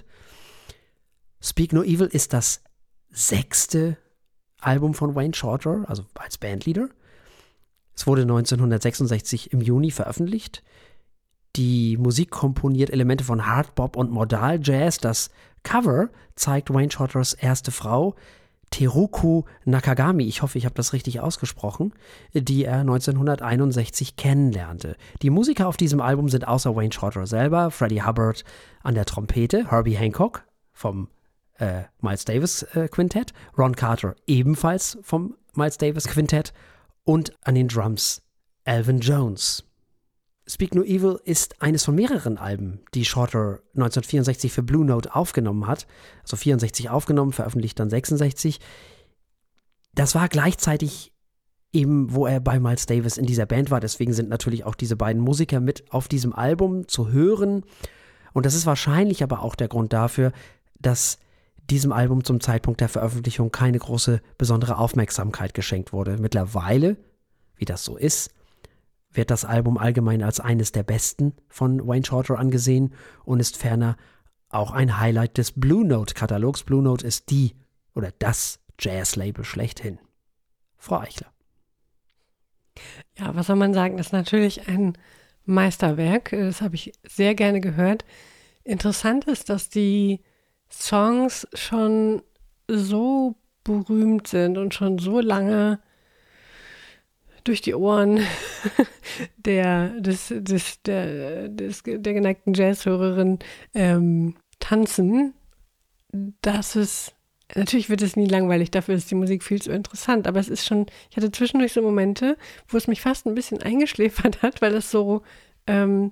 Speak No Evil ist das sechste Album von Wayne Shorter, also als Bandleader. Es wurde neunzehnhundertsechsundsechzig im Juni veröffentlicht. Die Musik komponiert Elemente von Hardbop und Modal Jazz. Das Cover zeigt Wayne Shorters erste Frau, Teruku Nakagami, ich hoffe, ich habe das richtig ausgesprochen, die er neunzehnhunderteinundsechzig kennenlernte. Die Musiker auf diesem Album sind außer Wayne Shorter selber Freddie Hubbard an der Trompete, Herbie Hancock vom äh, Miles Davis äh, Quintett, Ron Carter ebenfalls vom Miles Davis Quintett und an den Drums Alvin Jones. Speak No Evil ist eines von mehreren Alben, die Shorter neunzehnhundertvierundsechzig für Blue Note aufgenommen hat. Also vierundsechzig aufgenommen, veröffentlicht dann sechsundsechzig. Das war gleichzeitig eben, wo er bei Miles Davis in dieser Band war. Deswegen sind natürlich auch diese beiden Musiker mit auf diesem Album zu hören. Und das ist wahrscheinlich aber auch der Grund dafür, dass diesem Album zum Zeitpunkt der Veröffentlichung keine große besondere Aufmerksamkeit geschenkt wurde. Mittlerweile, wie das so ist, wird das Album allgemein als eines der besten von Wayne Shorter angesehen und ist ferner auch ein Highlight des Blue Note-Katalogs. Blue Note ist die oder das Jazz-Label schlechthin. Frau Eichler. Ja, was soll man sagen? Das ist natürlich ein Meisterwerk. Das habe ich sehr gerne gehört. Interessant ist, dass die Songs schon so berühmt sind und schon so lange durch die Ohren der, des, des, der, des, der geneigten Jazzhörerin ähm, tanzen, dass es, natürlich wird es nie langweilig, dafür ist die Musik viel zu interessant, aber es ist schon, ich hatte zwischendurch so Momente, wo es mich fast ein bisschen eingeschläfert hat, weil es so, ähm,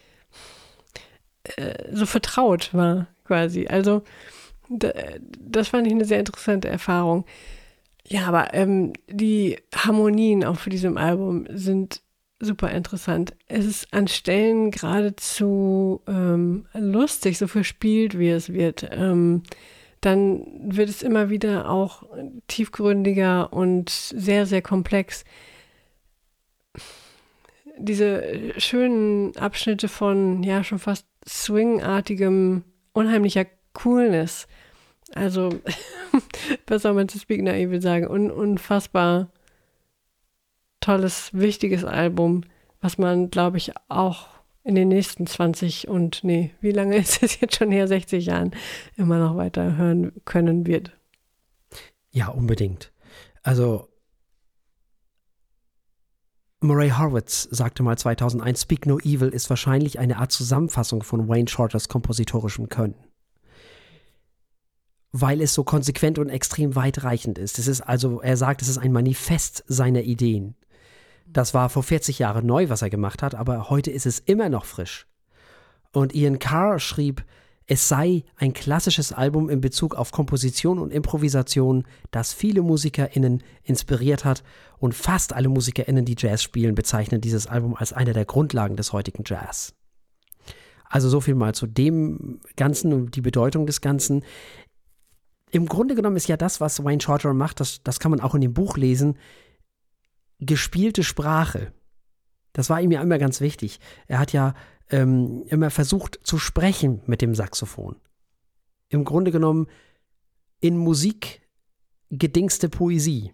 äh, so vertraut war, quasi. Also, da, das fand ich eine sehr interessante Erfahrung. Ja, aber ähm, die Harmonien auch für diesem Album sind super interessant. Es ist an Stellen geradezu ähm, lustig, so verspielt wie es wird. Ähm, dann wird es immer wieder auch tiefgründiger und sehr, sehr komplex. Diese schönen Abschnitte von, ja, schon fast swingartigem, unheimlicher Coolness. Also, was soll man zu Speak No Evil sagen? Un- unfassbar tolles, wichtiges Album, was man, glaube ich, auch in den nächsten zwanzig und, nee, wie lange ist es jetzt schon her? sechzig Jahren immer noch weiter hören können wird. Ja, unbedingt. Also, Murray Horwitz sagte mal zweitausendeins, Speak No Evil ist wahrscheinlich eine Art Zusammenfassung von Wayne Shorters kompositorischem Können. Weil es so konsequent und extrem weitreichend ist. Es ist also, er sagt, es ist ein Manifest seiner Ideen. Das war vor vierzig Jahren neu, was er gemacht hat, aber heute ist es immer noch frisch. Und Ian Carr schrieb, es sei ein klassisches Album in Bezug auf Komposition und Improvisation, das viele MusikerInnen inspiriert hat, und fast alle MusikerInnen, die Jazz spielen, bezeichnen dieses Album als eine der Grundlagen des heutigen Jazz. Also so viel mal zu dem Ganzen und die Bedeutung des Ganzen. Im Grunde genommen ist ja das, was Wayne Shorter macht, das, das kann man auch in dem Buch lesen, gespielte Sprache. Das war ihm ja immer ganz wichtig. Er hat ja ähm, immer versucht zu sprechen mit dem Saxophon. Im Grunde genommen in Musik gedingste Poesie,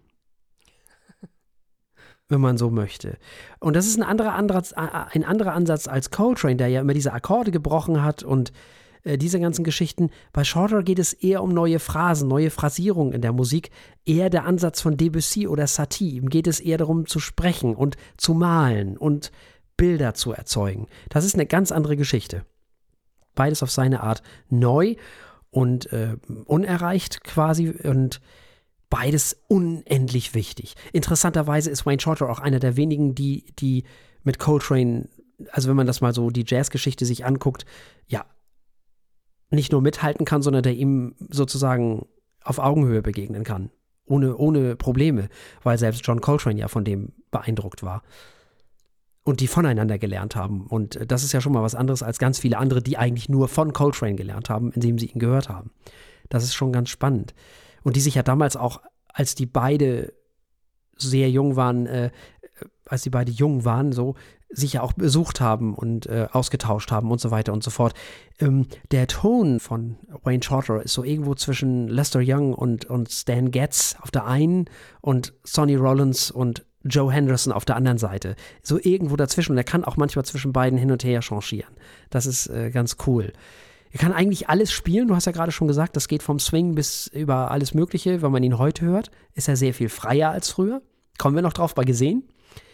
wenn man so möchte. Und das ist ein anderer Ansatz, ein anderer Ansatz als Coltrane, der ja immer diese Akkorde gebrochen hat und diese ganzen Geschichten. Bei Shorter geht es eher um neue Phrasen, neue Phrasierungen in der Musik, eher der Ansatz von Debussy oder Satie. Ihm geht es eher darum zu sprechen und zu malen und Bilder zu erzeugen. Das ist eine ganz andere Geschichte. Beides auf seine Art neu und äh, unerreicht quasi und beides unendlich wichtig. Interessanterweise ist Wayne Shorter auch einer der wenigen, die, die mit Coltrane, also wenn man das mal so die Jazzgeschichte sich anguckt, ja, nicht nur mithalten kann, sondern der ihm sozusagen auf Augenhöhe begegnen kann. Ohne, ohne Probleme, weil selbst John Coltrane ja von dem beeindruckt war. Und die voneinander gelernt haben. Und das ist ja schon mal was anderes als ganz viele andere, die eigentlich nur von Coltrane gelernt haben, indem sie ihn gehört haben. Das ist schon ganz spannend. Und die sich ja damals auch, als die beide sehr jung waren, äh, als die beide jung waren, so, sich ja auch besucht haben und äh, ausgetauscht haben und so weiter und so fort. Ähm, der Ton von Wayne Shorter ist so irgendwo zwischen Lester Young und, und Stan Getz auf der einen und Sonny Rollins und Joe Henderson auf der anderen Seite. So irgendwo dazwischen. Und er kann auch manchmal zwischen beiden hin und her changieren. Das ist äh, ganz cool. Er kann eigentlich alles spielen. Du hast ja gerade schon gesagt, das geht vom Swing bis über alles Mögliche. Wenn man ihn heute hört, ist er sehr viel freier als früher. Kommen wir noch drauf bei Gesehen.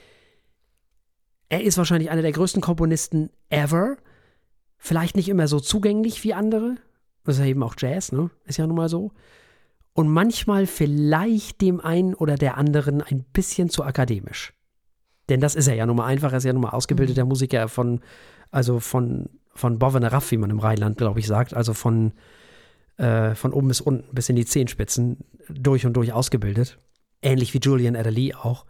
Er ist wahrscheinlich einer der größten Komponisten ever. Vielleicht nicht immer so zugänglich wie andere. Das ist ja eben auch Jazz, ne? Ist ja nun mal so. Und manchmal vielleicht dem einen oder der anderen ein bisschen zu akademisch. Denn das ist er ja nun mal einfach. Er ist ja nun mal ausgebildeter Musiker von, also von, von Bovene Raff, wie man im Rheinland, glaube ich, sagt. Also von, äh, von oben bis unten, bis in die Zehenspitzen, durch und durch ausgebildet. Ähnlich wie Julian Adderley auch.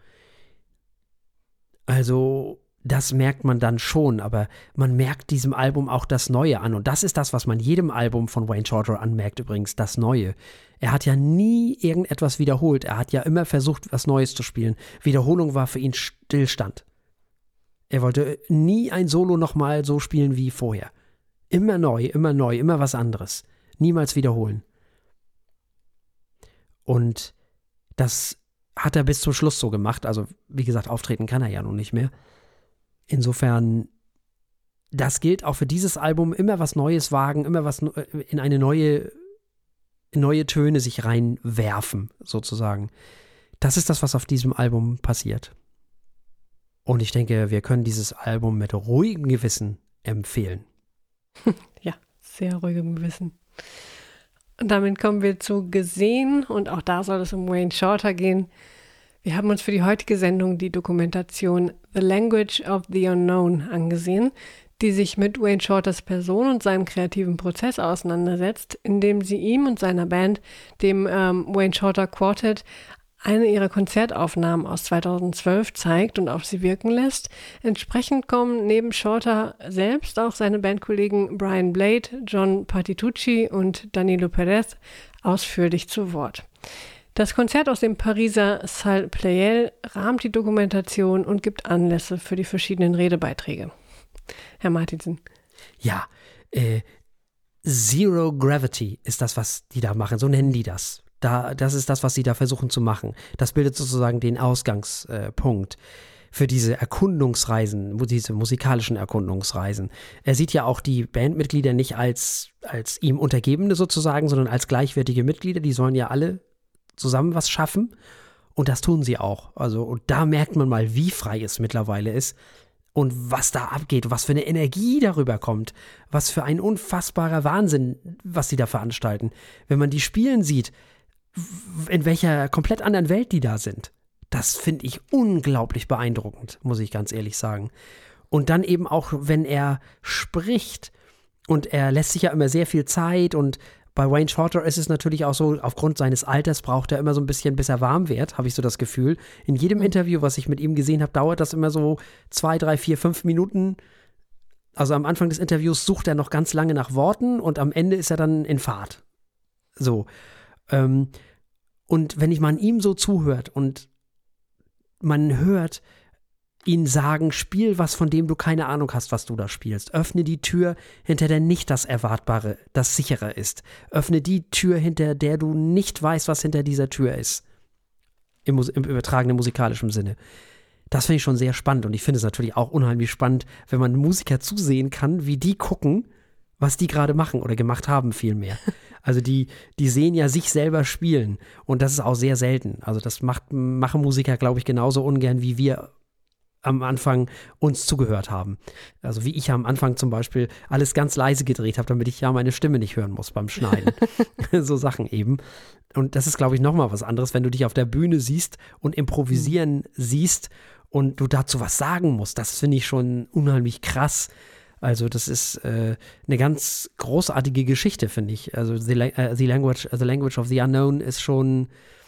Also das merkt man dann schon, aber man merkt diesem Album auch das Neue an. Und das ist das, was man jedem Album von Wayne Shorter anmerkt übrigens, das Neue. Er hat ja nie irgendetwas wiederholt. Er hat ja immer versucht, was Neues zu spielen. Wiederholung war für ihn Stillstand. Er wollte nie ein Solo nochmal so spielen wie vorher. Immer neu, immer neu, immer was anderes. Niemals wiederholen. Und das hat er bis zum Schluss so gemacht. Also, wie gesagt, auftreten kann er ja nun nicht mehr. Insofern, das gilt auch für dieses Album, immer was Neues wagen, immer was in eine neue, in neue Töne sich reinwerfen, sozusagen. Das ist das, was auf diesem Album passiert. Und ich denke, wir können dieses Album mit ruhigem Gewissen empfehlen. Ja, sehr ruhigem Gewissen. Und damit kommen wir zu Gesehen und auch da soll es um Wayne Shorter gehen. Wir haben uns für die heutige Sendung die Dokumentation The Language of the Unknown angesehen, die sich mit Wayne Shorters Person und seinem kreativen Prozess auseinandersetzt, indem sie ihm und seiner Band, dem ähm, Wayne Shorter Quartet, eine ihrer Konzertaufnahmen aus zweitausendzwölf zeigt und auf sie wirken lässt. Entsprechend kommen neben Shorter selbst auch seine Bandkollegen Brian Blade, John Patitucci und Danilo Perez ausführlich zu Wort. Das Konzert aus dem Pariser Salle Pleyel rahmt die Dokumentation und gibt Anlässe für die verschiedenen Redebeiträge. Herr Martinsen. Ja, äh, Zero Gravity ist das, was die da machen. So nennen die das. Da, das ist das, was sie da versuchen zu machen. Das bildet sozusagen den Ausgangspunkt für diese Erkundungsreisen, diese musikalischen Erkundungsreisen. Er sieht ja auch die Bandmitglieder nicht als, als ihm Untergebene sozusagen, sondern als gleichwertige Mitglieder. Die sollen ja alle zusammen was schaffen. Und das tun sie auch. Also, und da merkt man mal, wie frei es mittlerweile ist. Und was da abgeht, was für eine Energie darüber kommt, was für ein unfassbarer Wahnsinn, was sie da veranstalten. Wenn man die spielen sieht, in welcher komplett anderen Welt die da sind. Das finde ich unglaublich beeindruckend, muss ich ganz ehrlich sagen. Und dann eben auch, wenn er spricht und er lässt sich ja immer sehr viel Zeit und bei Wayne Shorter ist es natürlich auch so, aufgrund seines Alters braucht er immer so ein bisschen, bis er warm wird, habe ich so das Gefühl. In jedem Interview, was ich mit ihm gesehen habe, dauert das immer so zwei, drei, vier, fünf Minuten. Also am Anfang des Interviews sucht er noch ganz lange nach Worten und am Ende ist er dann in Fahrt. So. Ähm, und wenn ich mal an ihm so zuhört und man hört ihn sagen, spiel was, von dem du keine Ahnung hast, was du da spielst. Öffne die Tür, hinter der nicht das Erwartbare, das Sichere ist. Öffne die Tür, hinter der du nicht weißt, was hinter dieser Tür ist. Im, im übertragenen musikalischen Sinne. Das finde ich schon sehr spannend und ich finde es natürlich auch unheimlich spannend, wenn man Musiker zusehen kann, wie die gucken, was die gerade machen oder gemacht haben vielmehr. Also die, die sehen ja sich selber spielen und das ist auch sehr selten. Also das macht, machen Musiker, glaube ich, genauso ungern, wie wir am Anfang uns zugehört haben. Also wie ich am Anfang zum Beispiel alles ganz leise gedreht habe, damit ich ja meine Stimme nicht hören muss beim Schneiden. So Sachen eben. Und das ist, glaube ich, nochmal was anderes, wenn du dich auf der Bühne siehst und improvisieren mhm. siehst und du dazu was sagen musst. Das finde ich schon unheimlich krass. Also das ist äh, eine ganz großartige Geschichte, finde ich. Also the, uh, the, language, the Language of the Unknown ist schon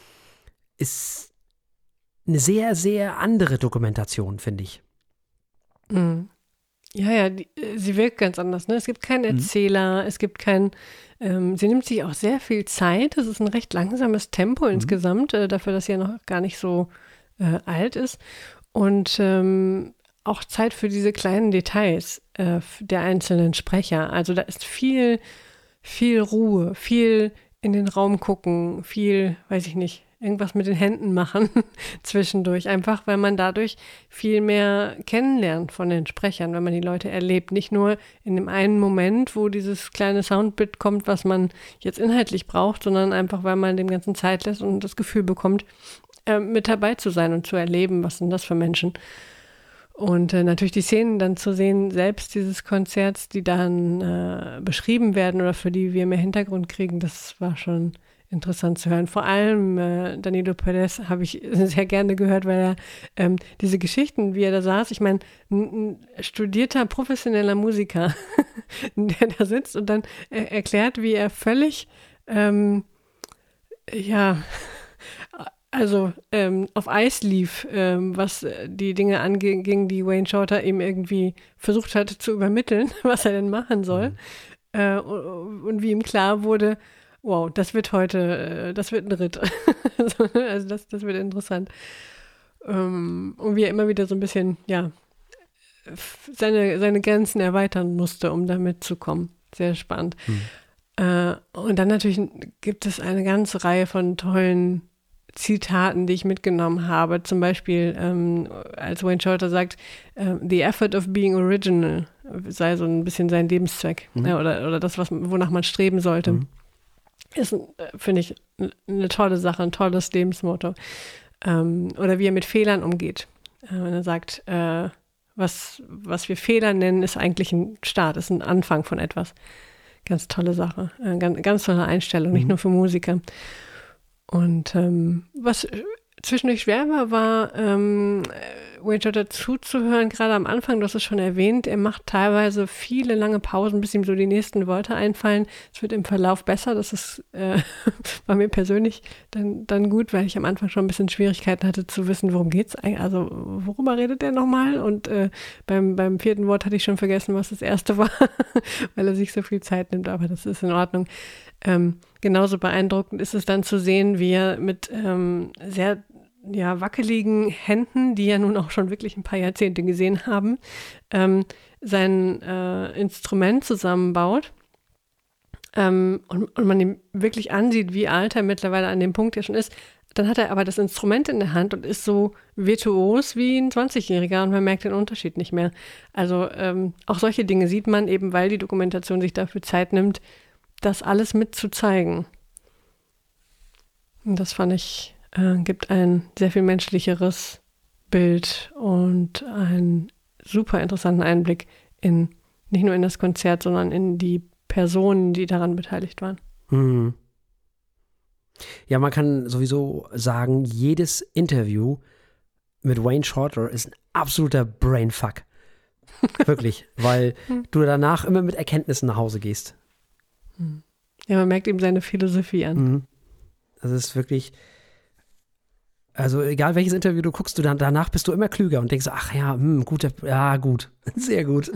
ist eine sehr, sehr andere Dokumentation, finde ich. Mhm. Ja, ja, die, sie wirkt ganz anders. Ne? Es gibt keinen Erzähler, mhm. es gibt keinen, ähm, sie nimmt sich auch sehr viel Zeit. Es ist ein recht langsames Tempo mhm. insgesamt, äh, dafür, dass sie ja noch gar nicht so äh, alt ist. Und ähm, auch Zeit für diese kleinen Details äh, der einzelnen Sprecher. Also da ist viel, viel Ruhe, viel in den Raum gucken, viel, weiß ich nicht, irgendwas mit den Händen machen zwischendurch. Einfach, weil man dadurch viel mehr kennenlernt von den Sprechern, wenn man die Leute erlebt. Nicht nur in dem einen Moment, wo dieses kleine Soundbit kommt, was man jetzt inhaltlich braucht, sondern einfach, weil man dem Ganzen Zeit lässt und das Gefühl bekommt, äh, mit dabei zu sein und zu erleben, was sind das für Menschen. Und äh, natürlich die Szenen dann zu sehen, selbst dieses Konzerts, die dann äh, beschrieben werden oder für die wir mehr Hintergrund kriegen, das war schon interessant zu hören. Vor allem äh, Danilo Perez habe ich sehr gerne gehört, weil er ähm, diese Geschichten, wie er da saß, ich meine, ein, ein studierter, professioneller Musiker, der da sitzt und dann äh, erklärt, wie er völlig, ähm, ja, also ähm, auf Eis lief, ähm, was die Dinge anging, die Wayne Shorter ihm irgendwie versucht hat zu übermitteln, was er denn machen soll. Mhm. Äh, und, und wie ihm klar wurde, wow, das wird heute, das wird ein Ritt. Also das, das wird interessant. Ähm, und wie er immer wieder so ein bisschen, ja, seine, seine Grenzen erweitern musste, um da mitzukommen. Sehr spannend. Mhm. Äh, und dann natürlich gibt es eine ganze Reihe von tollen Zitaten, die ich mitgenommen habe. Zum Beispiel, ähm, als Wayne Shorter sagt, äh, the effort of being original sei so ein bisschen sein Lebenszweck, mhm. ja, oder, oder das, was, wonach man streben sollte. Mhm. Ist, finde ich, eine tolle Sache, ein tolles Lebensmotto. Ähm, oder wie er mit Fehlern umgeht. Äh, wenn er sagt, äh, was, was wir Fehler nennen, ist eigentlich ein Start, ist ein Anfang von etwas. Ganz tolle Sache. Äh, ganz, ganz tolle Einstellung, mhm. nicht nur für Musiker. Und ähm, was zwischendurch schwer war, war ähm, Wayne Shorter zuzuhören, gerade am Anfang, du hast es schon erwähnt, er macht teilweise viele lange Pausen, bis ihm so die nächsten Worte einfallen. Es wird im Verlauf besser, das ist äh, war mir persönlich dann, dann gut, weil ich am Anfang schon ein bisschen Schwierigkeiten hatte zu wissen, worum geht's eigentlich, also worüber redet er nochmal? Und äh, beim, beim vierten Wort hatte ich schon vergessen, was das erste war, weil er sich so viel Zeit nimmt, aber das ist in Ordnung. Ähm, genauso beeindruckend ist es dann zu sehen, wie er mit ähm, sehr ja, wackeligen Händen, die ja nun auch schon wirklich ein paar Jahrzehnte gesehen haben, ähm, sein äh, Instrument zusammenbaut ähm, und, und man ihm wirklich ansieht, wie alt er mittlerweile an dem Punkt ja schon ist. Dann hat er aber das Instrument in der Hand und ist so virtuos wie ein zwanzigjähriger und man merkt den Unterschied nicht mehr. Also ähm, auch solche Dinge sieht man eben, weil die Dokumentation sich dafür Zeit nimmt, das alles mitzuzeigen. Und das fand ich, äh, gibt ein sehr viel menschlicheres Bild und einen super interessanten Einblick in, nicht nur in das Konzert, sondern in die Personen, die daran beteiligt waren. Mhm. Ja, man kann sowieso sagen, jedes Interview mit Wayne Shorter ist ein absoluter Brainfuck. Wirklich, weil du danach immer mit Erkenntnissen nach Hause gehst. Ja, man merkt ihm seine Philosophie an. Mhm. Das ist wirklich, also egal welches Interview du guckst, du dann, danach bist du immer klüger und denkst, ach ja, hm, gut, ja, gut, sehr gut.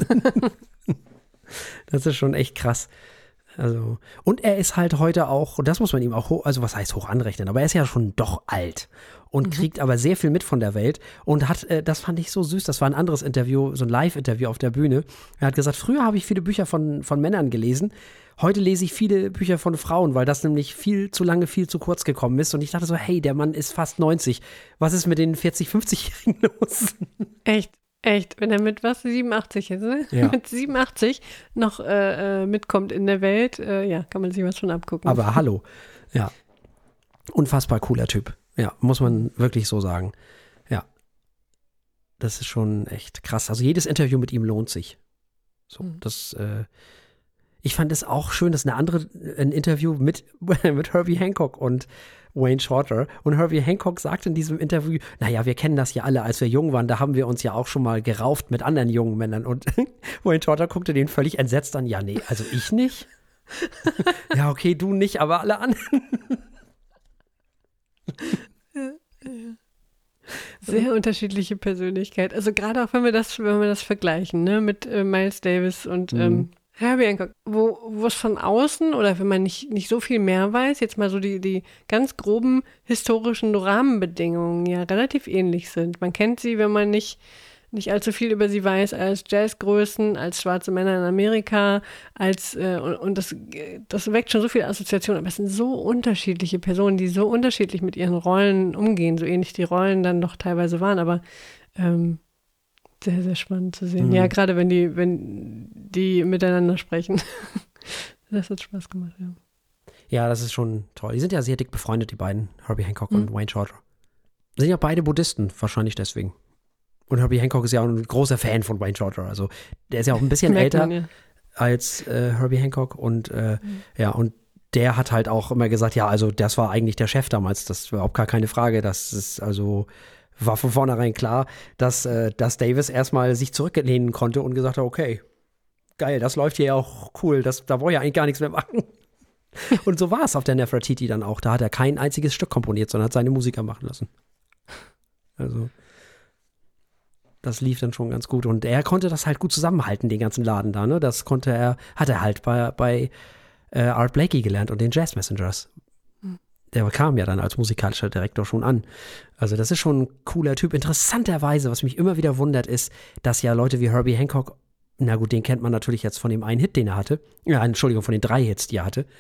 Das ist schon echt krass. Also, und er ist halt heute auch, und das muss man ihm auch, hoch, also was heißt hoch anrechnen, aber er ist ja schon doch alt und mhm. kriegt aber sehr viel mit von der Welt und hat, äh, das fand ich so süß, das war ein anderes Interview, so ein Live-Interview auf der Bühne. Er hat gesagt, früher habe ich viele Bücher von, von Männern gelesen, heute lese ich viele Bücher von Frauen, weil das nämlich viel zu lange, viel zu kurz gekommen ist und ich dachte so, hey, der Mann ist fast neunzig, was ist mit den vierzig-, fünfzigjährigen los? Echt? Echt, wenn er mit was, siebenundachtzig ist, ne? Ja. Mit siebenundachtzig noch äh, mitkommt in der Welt, äh, ja, kann man sich was schon abgucken. Aber hallo, ja, unfassbar cooler Typ, ja, muss man wirklich so sagen, ja, das ist schon echt krass, also jedes Interview mit ihm lohnt sich, so, mhm. das, äh, ich fand es auch schön, dass eine andere, ein Interview mit, mit Herbie Hancock und Wayne Shorter. Und Herbie Hancock sagt in diesem Interview, naja, wir kennen das ja alle, als wir jung waren, da haben wir uns ja auch schon mal gerauft mit anderen jungen Männern. Und Wayne Shorter guckte den völlig entsetzt an, ja, nee, also ich nicht. Ja, okay, du nicht, aber alle anderen. Sehr unterschiedliche Persönlichkeit. Also gerade auch, wenn wir das, wenn wir das vergleichen, ne, mit äh, Miles Davis und mhm. ähm, Herbie Hancock, wo, wo es von außen oder wenn man nicht, nicht so viel mehr weiß, jetzt mal so die, die ganz groben historischen Rahmenbedingungen ja relativ ähnlich sind. Man kennt sie, wenn man nicht, nicht allzu viel über sie weiß, als Jazzgrößen, als schwarze Männer in Amerika, als äh, und, und das, das weckt schon so viele Assoziationen, aber es sind so unterschiedliche Personen, die so unterschiedlich mit ihren Rollen umgehen, so ähnlich die Rollen dann doch teilweise waren, aber ähm, sehr, sehr spannend zu sehen. Mhm. Ja, gerade wenn die, wenn die miteinander sprechen. Das hat Spaß gemacht, ja. Ja, das ist schon toll. Die sind ja sehr dick befreundet, die beiden, Herbie Hancock mhm. und Wayne Shorter. Sind ja beide Buddhisten, wahrscheinlich deswegen. Und Herbie Hancock ist ja auch ein großer Fan von Wayne Shorter. Also der ist ja auch ein bisschen älter man, ja. als äh, Herbie Hancock und äh, mhm. ja, und der hat halt auch immer gesagt, ja, also das war eigentlich der Chef damals, das war überhaupt gar keine Frage, das ist also war von vornherein klar, dass, äh, dass Davis erstmal sich zurücklehnen konnte und gesagt hat, okay, geil, das läuft hier ja auch cool, das, da brauche ich ja eigentlich gar nichts mehr machen. Und so war es auf der Nefertiti dann auch. Da hat er kein einziges Stück komponiert, sondern hat seine Musiker machen lassen. Also, das lief dann schon ganz gut. Und er konnte das halt gut zusammenhalten, den ganzen Laden da, ne? Das konnte er, hat er halt bei, bei äh, Art Blakey gelernt und den Jazz Messengers. Der kam ja dann als musikalischer Direktor schon an. Also das ist schon ein cooler Typ. Interessanterweise, was mich immer wieder wundert, ist, dass ja Leute wie Herbie Hancock, na gut, den kennt man natürlich jetzt von dem einen Hit, den er hatte. Ja, Entschuldigung, von den drei Hits, die er hatte.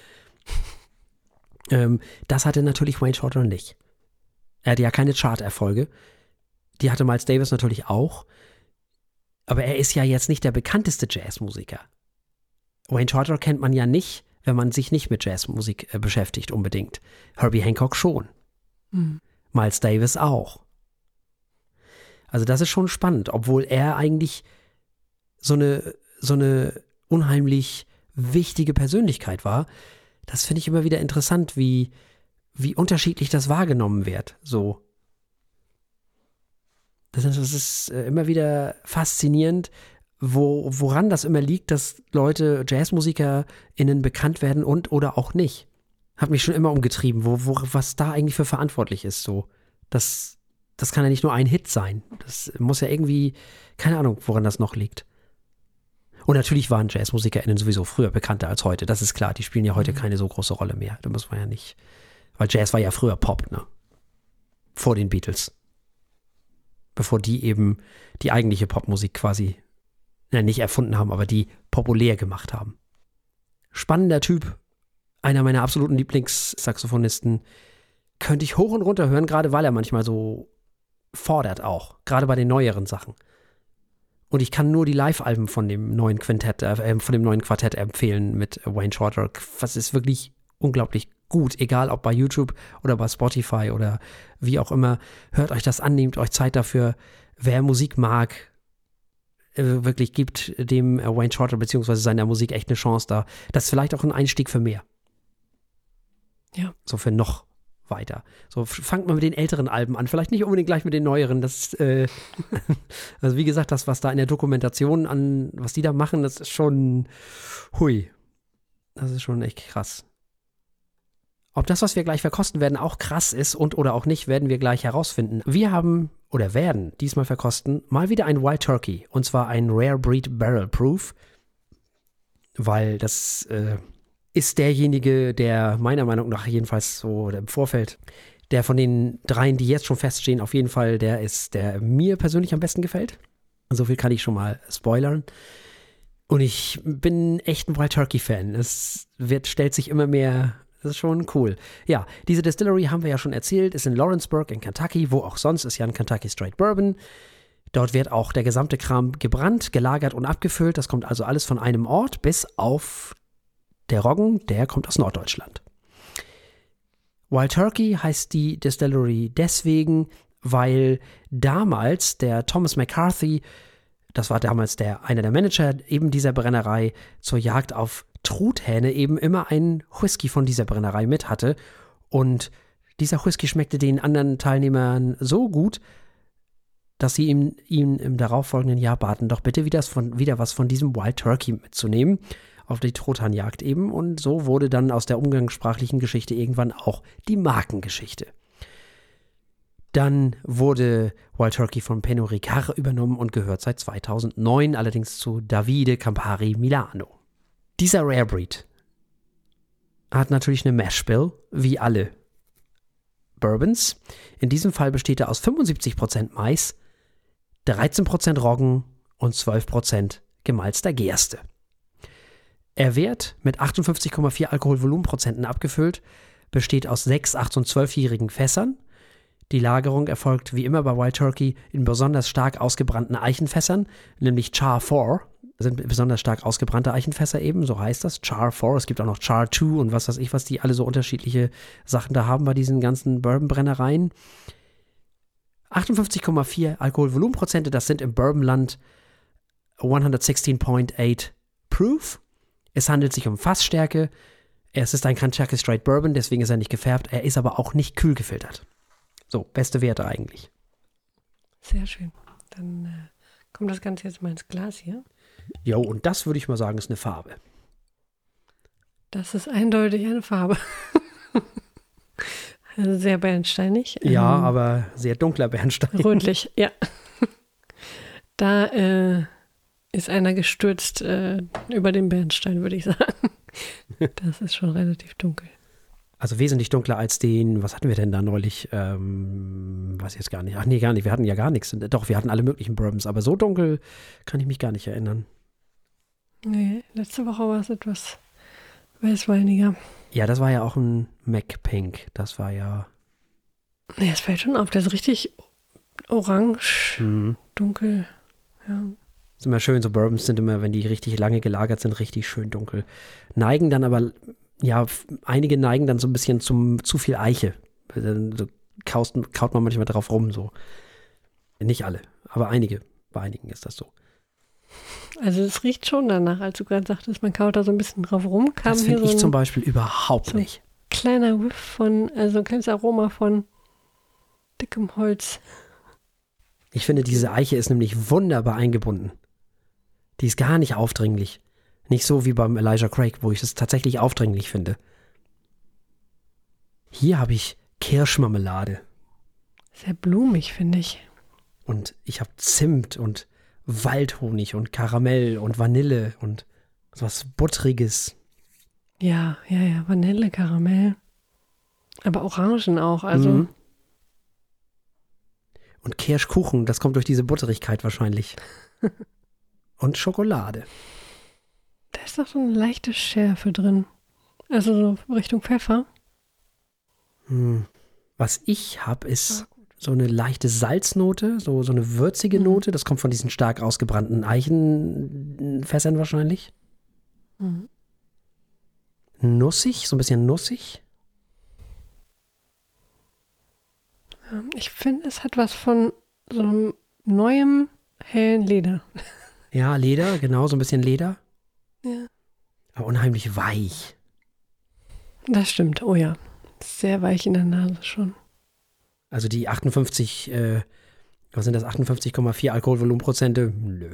Ähm, das hatte natürlich Wayne Shorter nicht. Er hatte ja keine Chart-Erfolge. Die hatte Miles Davis natürlich auch. Aber er ist ja jetzt nicht der bekannteste Jazzmusiker. Wayne Shorter kennt man ja nicht, wenn man sich nicht mit Jazzmusik äh, beschäftigt unbedingt. Herbie Hancock schon. Mhm. Miles Davis auch. Also das ist schon spannend, obwohl er eigentlich so eine, so eine unheimlich wichtige Persönlichkeit war. Das finde ich immer wieder interessant, wie, wie unterschiedlich das wahrgenommen wird. So. Das ist, das ist immer wieder faszinierend, wo, woran das immer liegt, dass Leute, JazzmusikerInnen bekannt werden und oder auch nicht. Hat mich schon immer umgetrieben, wo, wo, was da eigentlich für verantwortlich ist. So. Das, das kann ja nicht nur ein Hit sein. Das muss ja irgendwie, keine Ahnung, woran das noch liegt. Und natürlich waren JazzmusikerInnen sowieso früher bekannter als heute. Das ist klar, die spielen ja heute keine so große Rolle mehr. Da muss man ja nicht. Weil Jazz war ja früher Pop, ne? Vor den Beatles. Bevor die eben die eigentliche Popmusik quasi ja, nicht erfunden haben, aber die populär gemacht haben. Spannender Typ. Einer meiner absoluten Lieblingssaxophonisten. Könnte ich hoch und runter hören, gerade weil er manchmal so fordert auch. Gerade bei den neueren Sachen. Und ich kann nur die Live-Alben von dem neuen Quintett, äh, von dem neuen Quartett empfehlen mit Wayne Shorter. Das ist wirklich unglaublich gut, egal ob bei YouTube oder bei Spotify oder wie auch immer. Hört euch das an, nehmt euch Zeit dafür. Wer Musik mag, äh, wirklich gibt dem äh, Wayne Shorter beziehungsweise seiner Musik echt eine Chance da. Das ist vielleicht auch ein Einstieg für mehr. Ja. So für noch weiter. So, fangt mal mit den älteren Alben an, vielleicht nicht unbedingt gleich mit den neueren. Das, äh, also wie gesagt, das, was da in der Dokumentation an, was die da machen, das ist schon, hui, das ist schon echt krass. Ob das, was wir gleich verkosten werden, auch krass ist und oder auch nicht, werden wir gleich herausfinden. Wir haben oder werden diesmal verkosten mal wieder ein Wild Turkey und zwar ein Rare Breed Barrel Proof, weil das äh, ist derjenige, der meiner Meinung nach jedenfalls so im Vorfeld, der von den dreien, die jetzt schon feststehen, auf jeden Fall der ist, der mir persönlich am besten gefällt. So viel kann ich schon mal spoilern. Und ich bin echt ein Wild Turkey-Fan. Es wird, stellt sich immer mehr, das ist schon cool. Ja, diese Distillery haben wir ja schon erzählt, ist in Lawrenceburg in Kentucky, wo auch sonst ist ja ein Kentucky Straight Bourbon. Dort wird auch der gesamte Kram gebrannt, gelagert und abgefüllt. Das kommt also alles von einem Ort, bis auf der Roggen, der kommt aus Norddeutschland. Wild Turkey heißt die Distillery deswegen, weil damals der Thomas McCarthy, das war damals der, einer der Manager eben dieser Brennerei, zur Jagd auf Truthähne eben immer einen Whisky von dieser Brennerei mit hatte. Und dieser Whisky schmeckte den anderen Teilnehmern so gut, dass sie ihm, ihm im darauffolgenden Jahr baten, doch bitte wieder, von, wieder was von diesem Wild Turkey mitzunehmen. Auf die Truthahnjagd eben. Und so wurde dann aus der umgangssprachlichen Geschichte irgendwann auch die Markengeschichte. Dann wurde Wild Turkey von Pernod Ricard übernommen und gehört seit zweitausendneun allerdings zu Davide Campari Milano. Dieser Rare Breed hat natürlich eine Mash Bill, wie alle Bourbons. In diesem Fall besteht er aus fünfundsiebzig Prozent Mais, dreizehn Prozent Roggen und zwölf Prozent gemalzter Gerste. Er wird mit achtundfünfzig Komma vier Alkoholvolumenprozenten abgefüllt, besteht aus sechs, acht und zwölfjährigen Fässern. Die Lagerung erfolgt wie immer bei Wild Turkey in besonders stark ausgebrannten Eichenfässern, nämlich Char vier, sind besonders stark ausgebrannte Eichenfässer eben, so heißt das, Char vier. Es gibt auch noch Char zwei und was weiß ich, was die alle so unterschiedliche Sachen da haben bei diesen ganzen Bourbonbrennereien. achtundfünfzig Komma vier Alkoholvolumenprozente, das sind im Bourbonland hundertsechzehn Komma acht Proof. Es handelt sich um Fassstärke. Es ist ein Kentucky Straight Bourbon, deswegen ist er nicht gefärbt. Er ist aber auch nicht kühl gefiltert. So, beste Werte eigentlich. Sehr schön. Dann äh, kommt das Ganze jetzt mal ins Glas hier. Jo, und das würde ich mal sagen, ist eine Farbe. Das ist eindeutig eine Farbe. Also sehr bernsteinig. Ja, ähm, aber sehr dunkler Bernstein. Rötlich, ja. Da äh, ist einer gestürzt äh, über den Bernstein, würde ich sagen. Das ist schon relativ dunkel. Also wesentlich dunkler als den, was hatten wir denn da neulich? Ähm, weiß ich jetzt gar nicht. Ach nee, gar nicht. Wir hatten ja gar nichts. Doch, wir hatten alle möglichen Bourbons, aber so dunkel kann ich mich gar nicht erinnern. Nee, letzte Woche war es etwas weißweiniger. Ja, das war ja auch ein Mac Pink. Das war ja. Ja, es fällt schon auf. Der ist richtig orange, Mhm. dunkel. Ja. Ist immer schön, so Bourbons sind immer, wenn die richtig lange gelagert sind, richtig schön dunkel. Neigen dann aber, ja, f- einige neigen dann so ein bisschen zum zu viel Eiche. Dann so kaust, kaut man manchmal drauf rum, so. Nicht alle, aber einige. Bei einigen ist das so. Also es riecht schon danach, als du gerade sagtest, man kaut da so ein bisschen drauf rum. Kam Das hier finde so ich ein zum Beispiel überhaupt so- nicht. kleiner Whiff von, also ein kleines Aroma von dickem Holz. Ich finde, diese Eiche ist nämlich wunderbar eingebunden. Die ist gar nicht aufdringlich. Nicht so wie beim Elijah Craig, wo ich es tatsächlich aufdringlich finde. Hier habe ich Kirschmarmelade Sehr blumig, finde ich. und ich habe Zimt und Waldhonig und Karamell und Vanille und was Buttriges. Ja, ja, ja, Vanille, Karamell. Aber Orangen auch, also Mhm. Und Kirschkuchen, das kommt durch diese Butterigkeit wahrscheinlich. Und Schokolade. da ist noch so eine leichte Schärfe drin. Also so Richtung Pfeffer. Hm. Was ich habe, ist so eine leichte Salznote, so, so eine würzige Mhm. Note. Das kommt von diesen stark ausgebrannten Eichenfässern wahrscheinlich. Mhm. Nussig, so ein bisschen nussig. Ja, ich finde, es hat was von so einem neuem, hellen Leder. Ja, Leder, genau, so ein bisschen Leder. Ja. Aber unheimlich weich. Das stimmt, oh ja. Sehr weich in der Nase schon. Also die achtundfünfzig, äh, was sind das, achtundfünfzig Komma vier Alkoholvolumenprozente? Nö.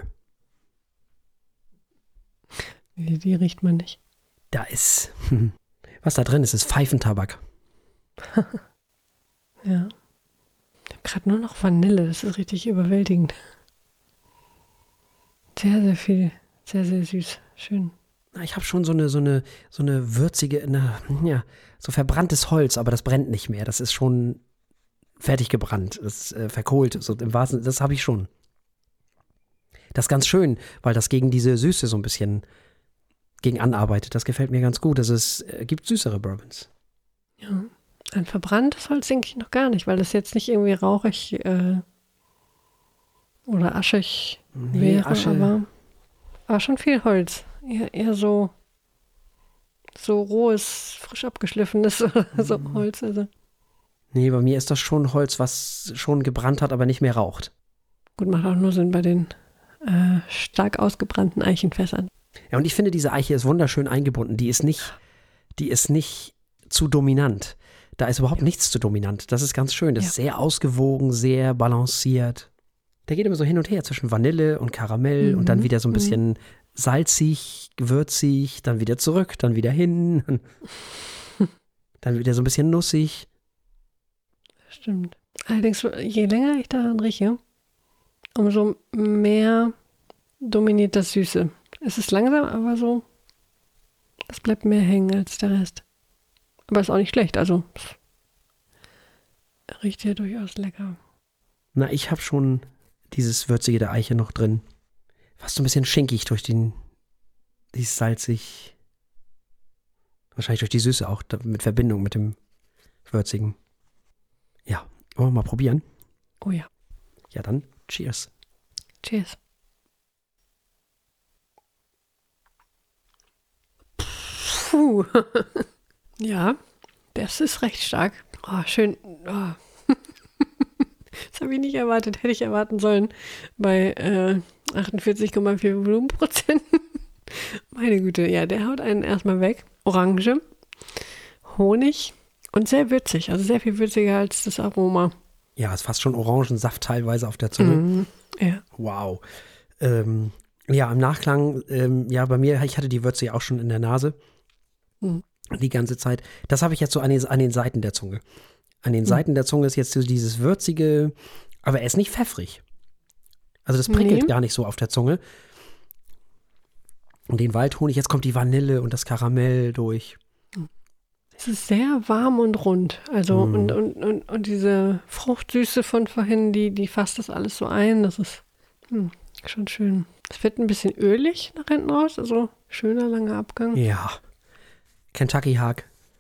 Die, die riecht man nicht. Da ist, was da drin ist, ist Pfeifentabak. Ja. Ich habe gerade nur noch Vanille, das ist richtig überwältigend. Sehr, sehr viel, sehr, sehr süß. Schön. Na, ich habe schon so eine, so eine, so eine würzige, na, ja, so verbranntes Holz, aber das brennt nicht mehr. Das ist schon fertig gebrannt, das ist äh, verkohlt, so im wahrsten, das habe ich schon. Das ist ganz schön, weil das gegen diese Süße so ein bisschen gegen anarbeitet. Das gefällt mir ganz gut. Also es äh, gibt süßere Bourbons. Ja. Ein verbranntes Holz denke ich noch gar nicht, weil das jetzt nicht irgendwie rauchig äh, oder aschig Nee, wäre, Asche. aber, aber schon viel Holz. Eher, eher so, so rohes, frisch abgeschliffenes so Holz. Also Nee, bei mir ist das schon Holz, was schon gebrannt hat, aber nicht mehr raucht. gut, macht auch nur Sinn bei den äh, stark ausgebrannten Eichenfässern. Ja, und ich finde, diese Eiche ist wunderschön eingebunden. Die ist nicht, die ist nicht zu dominant. Da ist überhaupt nichts zu dominant. Das ist ganz schön. Das Ja. ist sehr ausgewogen, sehr balanciert. Der geht immer so hin und her zwischen Vanille und Karamell Mhm, und dann wieder so ein mhm. bisschen salzig, würzig, dann wieder zurück, dann wieder hin. Dann wieder so ein bisschen nussig. Stimmt. Allerdings, je länger ich daran rieche, umso mehr dominiert das Süße. Es ist langsam, aber so, es bleibt mehr hängen als der Rest. Aber ist auch nicht schlecht, also pff, riecht ja durchaus lecker. Na, ich habe schon dieses Würzige der Eiche noch drin. Fast so ein bisschen schinkig durch den, dieses salzig, wahrscheinlich durch die Süße auch, da- mit Verbindung mit dem Würzigen. Ja, wollen wir mal probieren? Oh ja, Ja, dann cheers. cheers. Puh. Ja, das ist recht stark. Oh, schön. Oh. Das habe ich nicht erwartet, hätte ich erwarten sollen. Bei äh, achtundvierzig Komma vier Volumenprozent. Meine Güte, ja, der haut einen erstmal weg. Orange, Honig und sehr würzig, also sehr viel würziger als das Aroma. Ja, ist fast schon Orangensaft teilweise auf der Zunge. Mhm. Ja. Wow. Ähm, ja, im Nachklang, ähm, ja, bei mir, ich hatte die Würze ja auch schon in der Nase. Mhm. Die ganze Zeit. Das habe ich jetzt so an den, an den Seiten der Zunge. An den Mhm. Seiten der Zunge ist jetzt so dieses würzige, aber er ist nicht pfeffrig. Also das prickelt Nee. gar nicht so auf der Zunge. Und den Waldhonig, jetzt kommt die Vanille und das Karamell durch. Es ist sehr warm und rund. Also Mhm. und, und, und, und diese Fruchtsüße von vorhin, die, die fasst das alles so ein. Das ist hm, schon schön. Es wird ein bisschen ölig nach hinten raus, also schöner langer Abgang. Ja. Kentucky Hug.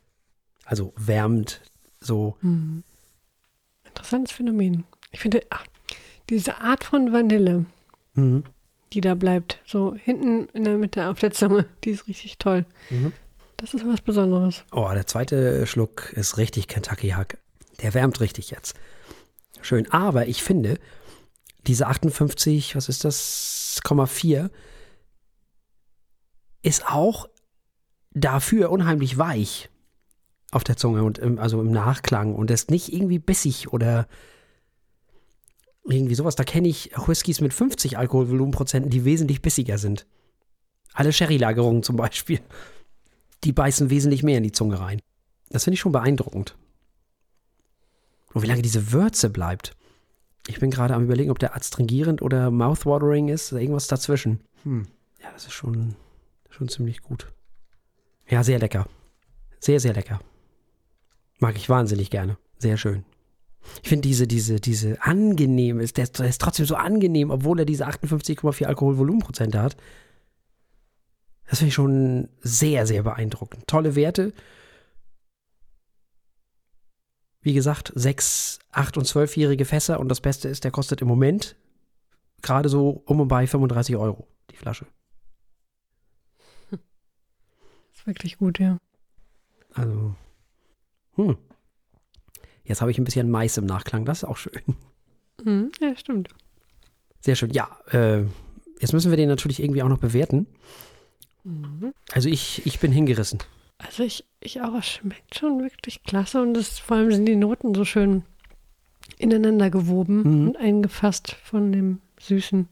Also wärmend, so. Hm. Interessantes Phänomen. Ich finde, ach, diese Art von Vanille, Mhm. die da bleibt, so hinten in der Mitte auf der Zunge, die ist richtig toll. Mhm. Das ist was Besonderes. Oh, der zweite Schluck ist richtig Kentucky Hack. Der wärmt richtig jetzt. Schön. Aber ich finde, diese achtundfünfzig, was ist das, Komma vier, ist auch dafür unheimlich weich auf der Zunge und im, also im Nachklang und ist nicht irgendwie bissig oder irgendwie sowas. Da kenne ich Whiskys mit fünfzig Alkoholvolumenprozenten, die wesentlich bissiger sind. Alle Sherry-Lagerungen zum Beispiel. Die beißen wesentlich mehr in die Zunge rein. Das finde ich schon beeindruckend. Und wie lange diese Würze bleibt. Ich bin gerade am Überlegen, ob der adstringierend oder mouthwatering ist oder irgendwas dazwischen. Hm. Ja, das ist schon, schon ziemlich gut. Ja, sehr lecker. Sehr, sehr lecker. Mag ich wahnsinnig gerne. Sehr schön. Ich finde diese, diese, diese angenehm ist, der, der ist trotzdem so angenehm, obwohl er diese achtundfünfzig Komma vier Alkoholvolumenprozente hat. Das finde ich schon sehr, sehr beeindruckend. Tolle Werte. Wie gesagt, sechs, acht und zwölfjährige Fässer und das Beste ist, der kostet im Moment gerade so um und bei fünfunddreißig Euro, die Flasche. Das ist wirklich gut, ja. Also, hm. Jetzt habe ich ein bisschen Mais im Nachklang, das ist auch schön. Mhm, ja, stimmt. Sehr schön. Ja, äh, jetzt müssen wir den natürlich irgendwie auch noch bewerten. Mhm. Also ich, ich bin hingerissen. Also ich, ich auch, es schmeckt schon wirklich klasse und das, vor allem sind die Noten so schön ineinander gewoben Mhm. und eingefasst von dem Süßen.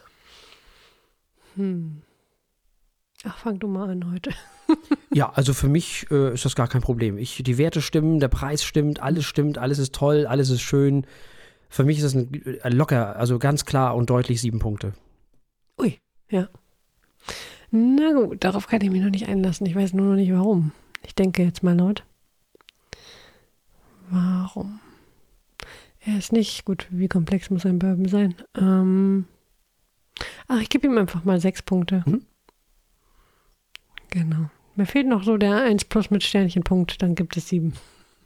Hm. Ach, fang du mal an heute. Ja, also für mich äh, ist das gar kein Problem. Ich, die Werte stimmen, der Preis stimmt, alles stimmt, alles ist toll, alles ist schön. Für mich ist es ein, äh, locker, also ganz klar und deutlich sieben Punkte. Ui, ja. Na gut, darauf kann ich mich noch nicht einlassen. Ich weiß nur noch nicht warum. Ich denke jetzt mal laut. Warum? Er ist nicht, gut, wie komplex muss ein Bourbon sein? Ähm, ach, ich gebe ihm einfach mal sechs Punkte. Mhm. Genau. Mir fehlt noch so der eins plus mit Sternchenpunkt, dann gibt es sieben.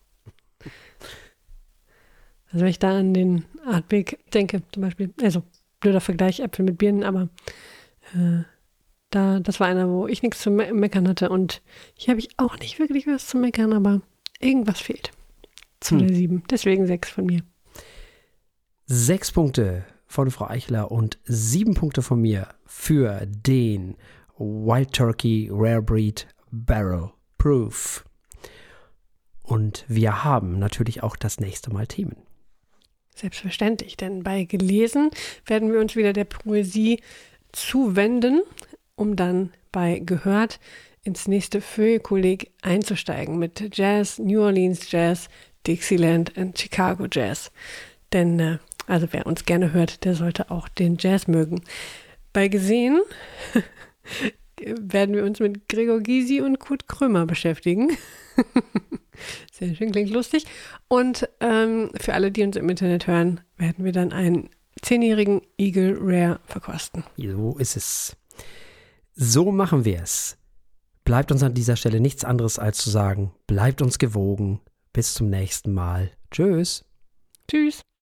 Also wenn ich da an den Artweg denke, zum Beispiel, also blöder Vergleich, Äpfel mit Birnen, aber äh, da, das war einer, wo ich nichts zu me- meckern hatte und hier habe ich auch nicht wirklich was zu meckern, aber irgendwas fehlt zu Hm. der sieben. Deswegen sechs von mir. Sechs Punkte von Frau Eichler und sieben Punkte von mir für den Wild Turkey Rare Breed Barrel Proof. Und wir haben natürlich auch das nächste Mal Themen. Selbstverständlich, denn bei Gelesen werden wir uns wieder der Poesie zuwenden, um dann bei Gehört ins nächste Feuillekolleg einzusteigen mit Jazz, New Orleans Jazz, Dixieland und Chicago Jazz. Denn, äh, also wer uns gerne hört, der sollte auch den Jazz mögen. Bei Gesehen werden wir uns mit Gregor Gysi und Kurt Krömer beschäftigen. Sehr schön, klingt lustig. Und ähm, für alle, die uns im Internet hören, werden wir dann einen zehnjährigen Eagle Rare verkosten. So ist es. So machen wir es. Bleibt uns an dieser Stelle nichts anderes als zu sagen, bleibt uns gewogen. Bis zum nächsten Mal. Tschüss. Tschüss.